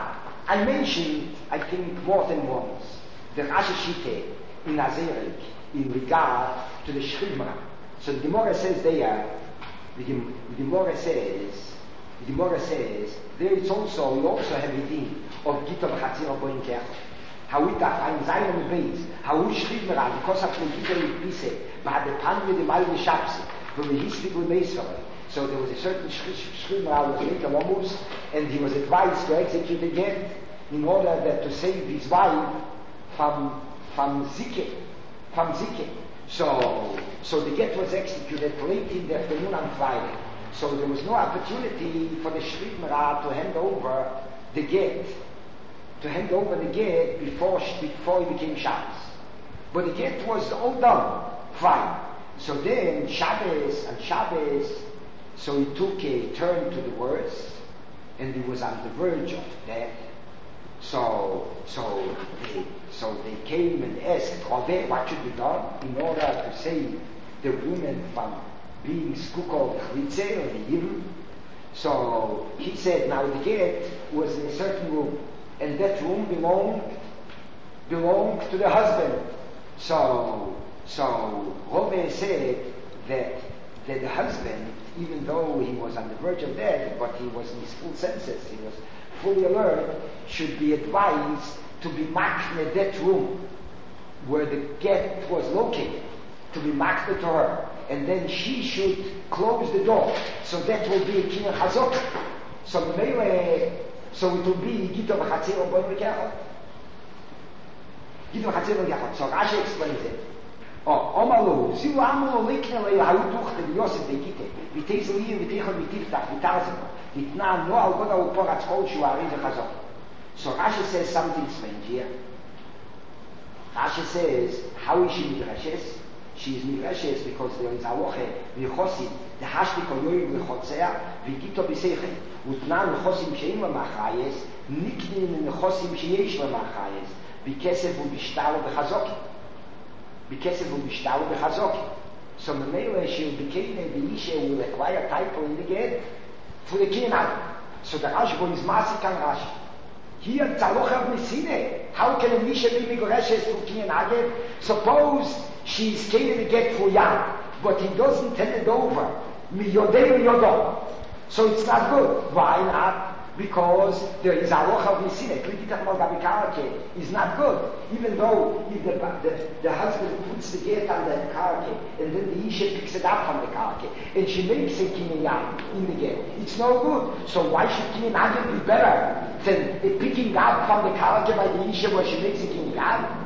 I mentioned, I think, more than once, the Rashi Shite in Azerik in regard to the Shchimra. So the Gemara says there, the, the Gemara says, the Gemara says, there it's also, we also have a thing of Gita B'chatzir Boin Kerch. How it ein seinem Beis, how it Shchimra, because of the Gita B'pise, but the pan with the Mal V'Shapsi, from the history of Meisvara. So there was a certain Shchimra who was later Momus, and he was advised to execute again in order that to save his wife from from Zike, from Zike. So so the get was executed late in the afternoon on Friday. So there was no opportunity for the Shchimra to hand over the get, to hand over the get before before he became Shabbos. But the get was all done, fine. So then Shabbos and Shabbos. So he took a turn to the worst, and he was on the verge of death. So, so they, so they came and asked Robert what should be done in order to save the women from being skukol chritze or the evil. So he said, now the gate was in a certain room, and that room belonged belonged to the husband. So, so Robert said that that the husband, even though he was on the verge of death, but he was in his full senses, he was fully alert, should be advised to be marked in that room where the get was located, to be marked to her, and then she should close the door. So that will be a kinyan chazok. So maybe, so it will be Gita B'chatzir or Boim V'Kechot. Gita B'chatzir or Kechot. So Rashi explains it. Oh, Omalu, Zilu Amalo Leknele Hautuch the Yosef de Gite, Vitezli and Vitechel Vitiftach, Vitazim, Vitna no Algoda Uporat Kolshu Ari the Chazok. So Rashi says something strange here. Rashi says, how is she Midrashes? She is Midrashes because there is Aloche, Vichosim, the Hashtik Oyoy Vichotzea, Vigito Bisechet, Utnan Vichosim Sheim Lamachayes, Niknin Vichosim Sheyesh Lamachayes, Vikesef Ubishtal Bechazok. Because will be shtal bechazok. So the male she became the isha will acquire title in the gate for the kinyan. So the Rashba is masik on Rashi. Here tzaloch of Messine. How can a isha be migoreshes for kinyan? Suppose she is taking the gate for Yam, but he doesn't turn it over. Mi yodei yodo. So it's not good. Why not? Because there is a loch of Messine. Is not good. Even though if the, the, the husband puts the gate on the karke and then the isha picks it up from the karke and she makes a kinyan in the gate, it's no good. So why should kinyan be better than the picking up from the karke by the isha where she makes a kinyan?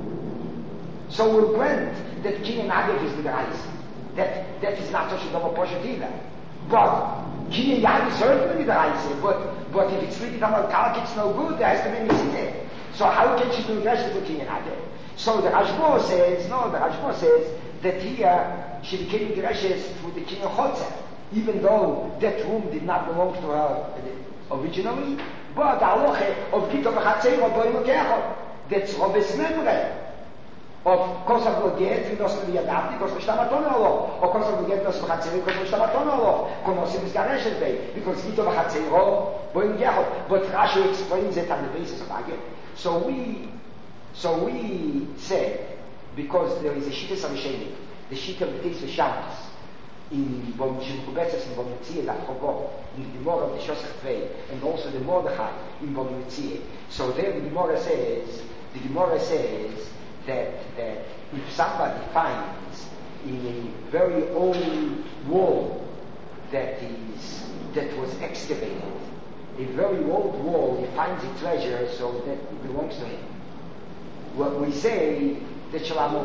So we'll grant that kinyan is the guys. That that is not such a double portion either. But kinyan is certainly the guys. But but if it's really from karke, it's no good. There has to be Messine. So how can she do Rashi for kinyan? So the Rashba says, no, the Rashba says that here she became Gerashes for the kinyan chotzer, even though that room did not belong to her originally. But the halacha of Gita B'chatzir or Boim V'Kechot, that's Robes Memre. Of course of the get, we don't be adapted because we start on Allah. Of course of the get, we start because we start on Allah. Because it's Gerashes Day, because Gita B'chatzir or Boim V'Kechot. But Rashi explains it on the basis of Agit. So we, so we say, because there is a Shittas HaRishonim, the Shittas of the Teis V'Shabbos, in Bomchinukubetzes and Bomitzieh that forgot, in the Gemara of the Shosach Tvei, and also the Mordechai in Bomitzieh. So there the Gemara says, the Gemara says that, that if somebody finds in a very old wall that is, that was excavated, a very old wall, he finds a treasure, so that it belongs to him. What we say that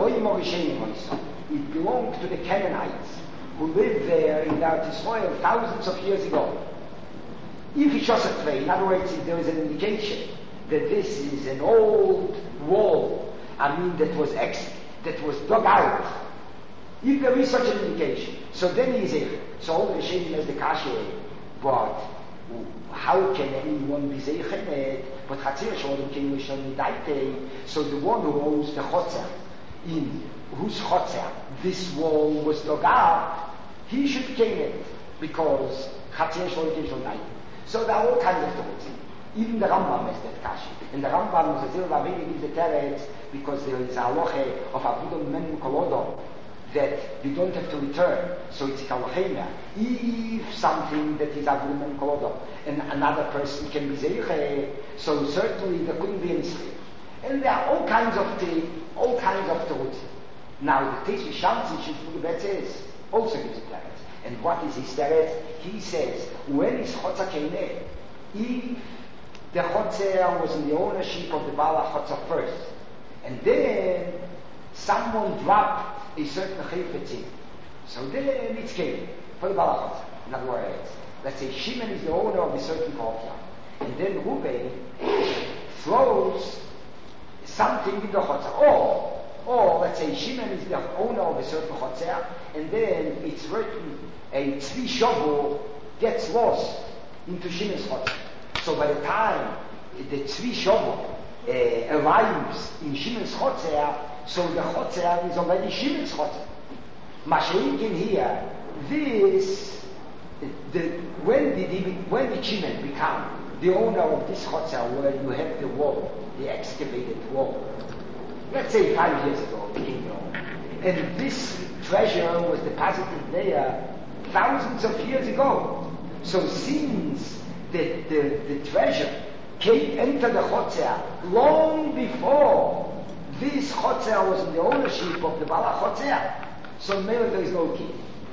it belonged to the Canaanites who lived there in Eretz Yisrael thousands of years ago. If it's just a trade, in other words, if there is an indication that this is an old wall, I mean that was ex, that was dug out. If there is such an indication, so then he is able. So all the Rishonim has the kasha, but how can anyone be zeichenet? But chatzir shodem can yishon midaite. So the one who owns the chotzer, in whose chotzer this wall was dug out, he should claim it because chatzir shodem can yishon midaite. So there are all kinds of thoughts. Even the Rambam is that kashi. And the Rambam is a zero ravini gives the teretz because there is a halacha of avudom men kolodom that you don't have to return. So it's kalachemia. If something that is avudom men kolodom and another person can be zeiche, so certainly there couldn't be any sleep. And there are all kinds of the, all kinds of terutzim. Now the Teis V'Shantz in Shifru Betzes also gives a teretz. And what is his teretz? He says, when is chotza keineh? If the chotzer was in the ownership of the Baal HaChotzer first, and then someone dropped a certain chayfetz in, so then it's keineh for the Baal HaChotzer. In other words, let's say Shimon is the owner of a certain courtyard, and then Reuben throws something in the chotzer. Or, or let's say Shimon is the owner of a certain chotzer, and then it's written a tzvi shovel gets lost into Shimon's chotzer. So by the time the tzvi shovel uh, arrives in Shimon's chotzer, so the chotzer is already Shimon's chotzer. Masha'inkin here, this, the, when did he, when did Shimon become the owner of this chotzer where you have the wall, the excavated wall? Let's say five years ago, became the owner. And this treasure was deposited there thousands of years ago. So since the, the, the treasure came into the chotzer long before this chotzer was in the ownership of the Baal HaChotzer, so maybe there is no key.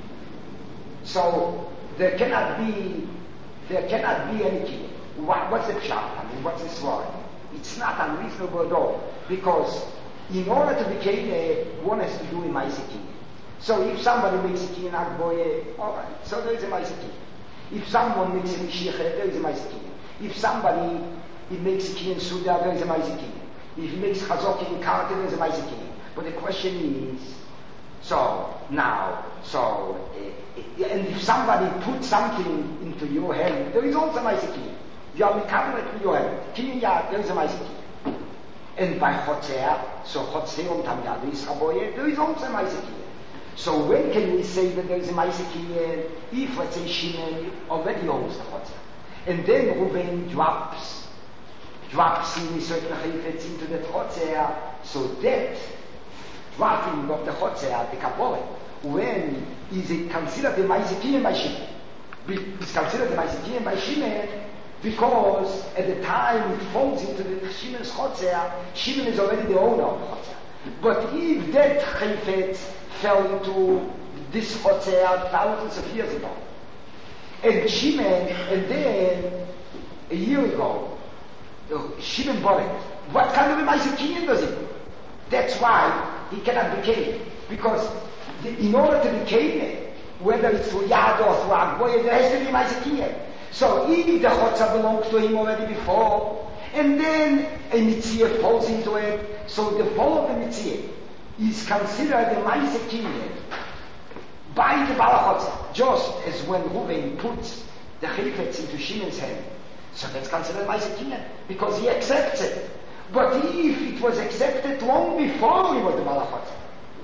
So there cannot be there cannot be any key. What, what's the pshat? I mean, what's the story? It's not unreasonable at all, because in order to be kei, one has to do a ma'aseh. So if somebody makes a key in Agboye, all right, so there is a ma'aseh. If someone makes a Mishiach, there is a ma'aseh. If somebody he makes a key in Suda, there is a ma'aseh. If he makes Chazok in Karate, there is a ma'aseh. But the question is, so now, so, uh, and if somebody puts something into your hand, there is also a ma'aseh. You are mekadosh with your hand. Key in Yad, there is a ma'aseh. And by Chotzer, so Chotzer und Tam Yad is Raboye, there is also a ma'aseh. So when can we say that there is a ma'aseh if, let's say, Shimon already owns the chotzer, and then Reuben drops, drops in a certain chayfetz into the chotzer, so that dropping of the chotzer, the kabbalah, when is it considered a ma'aseh by Shimon? It's considered a ma'aseh by Shimon because at the time it falls into the Shimon's chotzer, Shimon is already the owner of the chotzer. But if that chayfetz fell into this chotzer thousands of years ago, and Shimon, and then a year ago, Shimon bought it, what kind of a ma'aseh does it? That's why he cannot be king, because the, in order to be king, whether it's through Yad or through Agboye, there has to be ma'aseh. So if the chotzer belonged to him already before, and then a mitzvah falls into it, so the fall of the mitzvah is considered a ma'aseh by the Baal HaChotzer, just as when Reuben puts the chayfetz into Shimon's hand. So that's considered ma'aseh because he accepts it. But if it was accepted long before he was the Baal HaChotzer,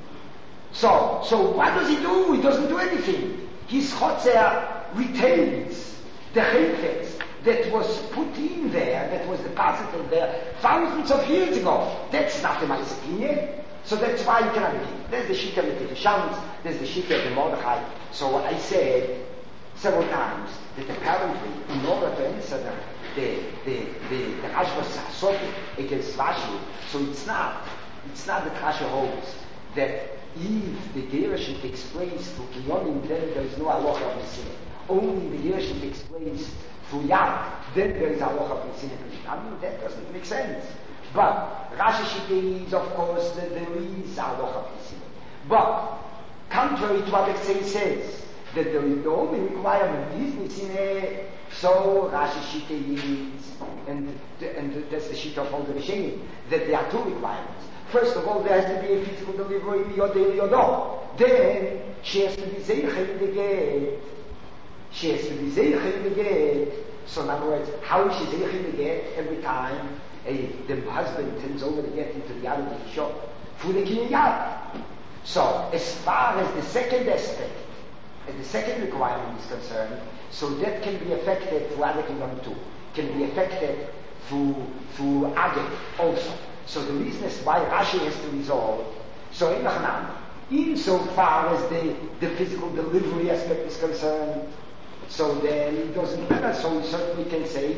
so so what does he do? He doesn't do anything. His chotzer retains the chayfetz that was put in there, that was deposited there thousands of years ago. That's not the ma'aseh. So that's why you cannot be king. There's the Shita of the Shams, there's the Shita of the Mordechai. So what I said several times, that apparently, in order to answer the the the the, the Rashba's Hasoki against Rashi, so it's not it's not that Rashi holds that if the Gerushin takes place through Kiyonim, then there is no halacha of Messiah. Only the Gerushin takes place through Yad, then there is halacha of Messiah. I mean, that doesn't make sense. But Rashi Shita is, of course, that there is halacha of Messiah. But contrary to what Alexei says, that there is the only requirement is Messiah, so Rashi Shita is, and and that's the Shita of all the Rishonim, that there are two requirements. First of all, there has to be a physical delivery, Yodeh Yodah. Then, she has to be Zeichel in the gate. She has to be Zeichel in the gate. So in other words, how is she Zeichel in the gate? Every time a, the husband turns over the gate into the yard of the shop, for the Kinyan Yad. So, as far as the second aspect, and the second requirement is concerned, so that can be affected through other Kinyan too. can be affected through, through agate also. So the reason is why Rashi has to resolve. So in insofar as the, the physical delivery aspect is concerned, so then it doesn't matter, so we certainly can say,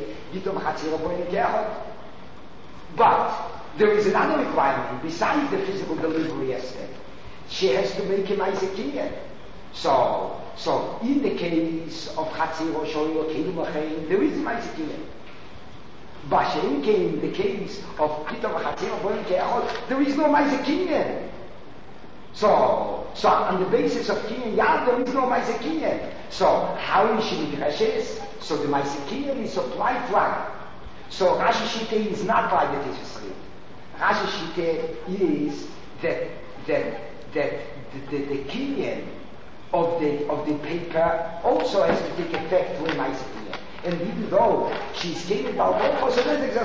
but there is another requirement besides the physical delivery aspect. She has to make him Isaac. So, so in the case of Chatzir or Shoy or Kedim Achein, there is Isaac. But in the case of Kitam Chatzir or Boim Keachot, there is no Isaac. So, so on the basis of Kinyan Yad, there is no Isaac. So, how is she Midrashes? So the Isaac is supplied to her. So Rashi Shite is not like the Teshuvah. Rashi Shite is that that that the, the, the Kinyan of the of the paper also has to take effect when Isaac. And even though she's given about also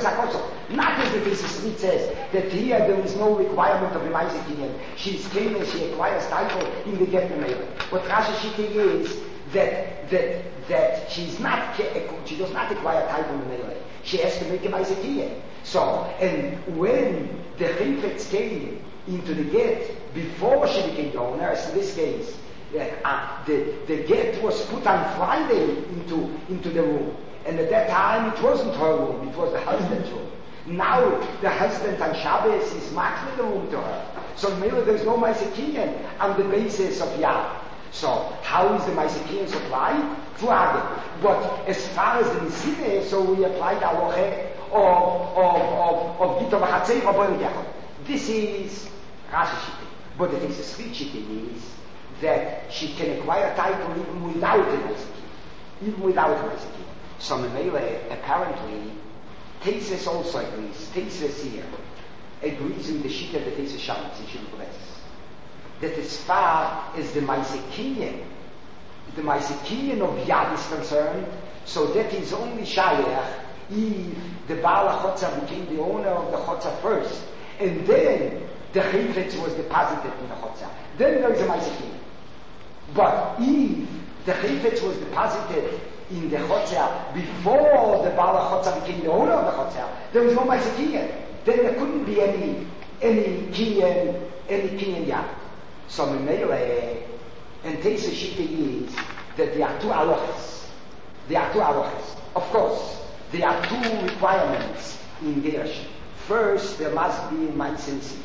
not as the Teshuvah says that here there is no requirement of the Isaac. She's came and she acquires title in the Get Mele. What Rashi Shite is that that that she's not she does not acquire title in Mele. She has to make a Isaac. So, and when the Chayfetz came into the get before she became the owner, as in this case, uh, the, the get was put on Friday into, into the room. And at that time it wasn't her room, it was the husband's room. Now the husband on Shabbos is marking the room to her. So maybe there's no Maisekian on the basis of Yad. So how is the Maisekian supplied? Through Agate. But as far as the Nisine, so we apply the Aloche of of of of Gita V'Chatzei or Boil Yachot. This is Rashi Shite. But the Teshuvah Shite is that she can acquire title even without a Maisekian. Even without a Maisekian. So Memele apparently Teshuvah also agrees. Teshuvah here agrees with the Shita that Teshuvah Shabbos in Shul Bless. That as far as the Maisekian, the Maisekian of Yad is concerned, so that is only Shayach if the Baal HaChotza became the owner of the Chotza first, and then the Chayfetz was deposited in the Chotza. Then there is a Maisekian. But if the Chayfetz was deposited in the Chotza before the Baal HaChotza became the owner of the Chotza, there is no Maisekian. Then there couldn't be any any Kinyan, any Kinyan Yad. So Memele and Teshuvah Shite is that there are two aloches. There are two aloches. Of course, there are two requirements in Gershon. First, there must be Maisensi.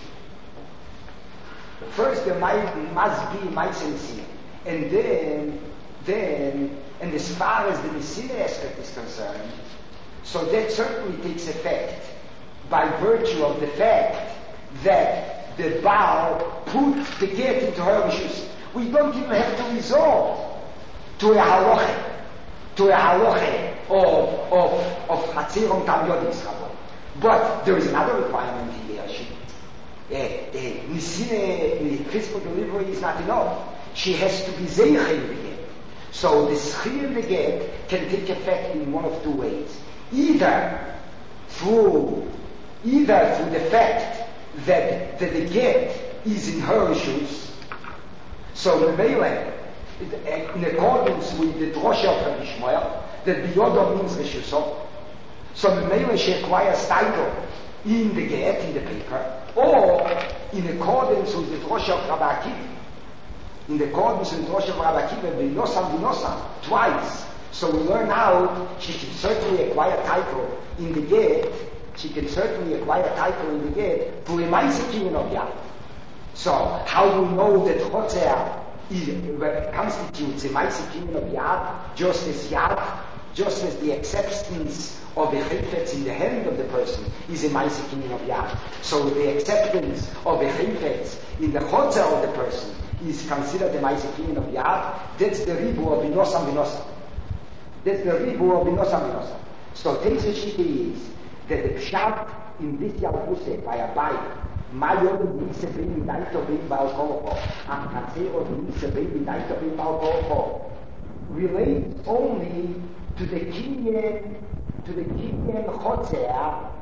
First, there might, must be Maisensi. And then, then, and as far as the Nisine aspect is concerned, so that certainly takes effect by virtue of the fact that the Baal put the get into her issues. We don't even have to resort to a halacha, to a halacha of of of Hatziron Tam Yodis. But there is another requirement here. She, uh, uh, Nisine, physical delivery is not enough. She has to be zeicha in the get. So the schir in the get can take effect in one of two ways: either through, either through the fact that, that the get is in her issues. So the Mele, in accordance with the Drosha of Rabbi Shmuel, that Biyodo means Reshuso. So the Mele she acquires title in the get, in the paper, or in accordance with the Drosha of Rabbi Akiva. In accordance with the Drosha of Rabbi Akiva, Binosam Binosam, twice. So we learn now she can certainly acquire title in the get. She can certainly acquire title in the get to a Maisekian of Yad. So how do we know that Chotzer constitutes a Maisekian of Yad, just as Yad, just as the acceptance of the Chayfetz in the hand of the person is a Maisekian of Yad. So the acceptance of the Chayfetz in the Chotzer of the person is considered a Maisekian of Yad. That's the Ribu of Binosam Binosam. That's the Ribu of Binosam Binosam. So Teshuvah Shite is that the Pshat in this Yalchuse by Abai, Mayod Nise Bein Daito Bein Baal Kolocho, and Katzero Nise Bein Daito Bein Baal Kolocho, relates only to the Kinyan, to the Kinyan Chotzer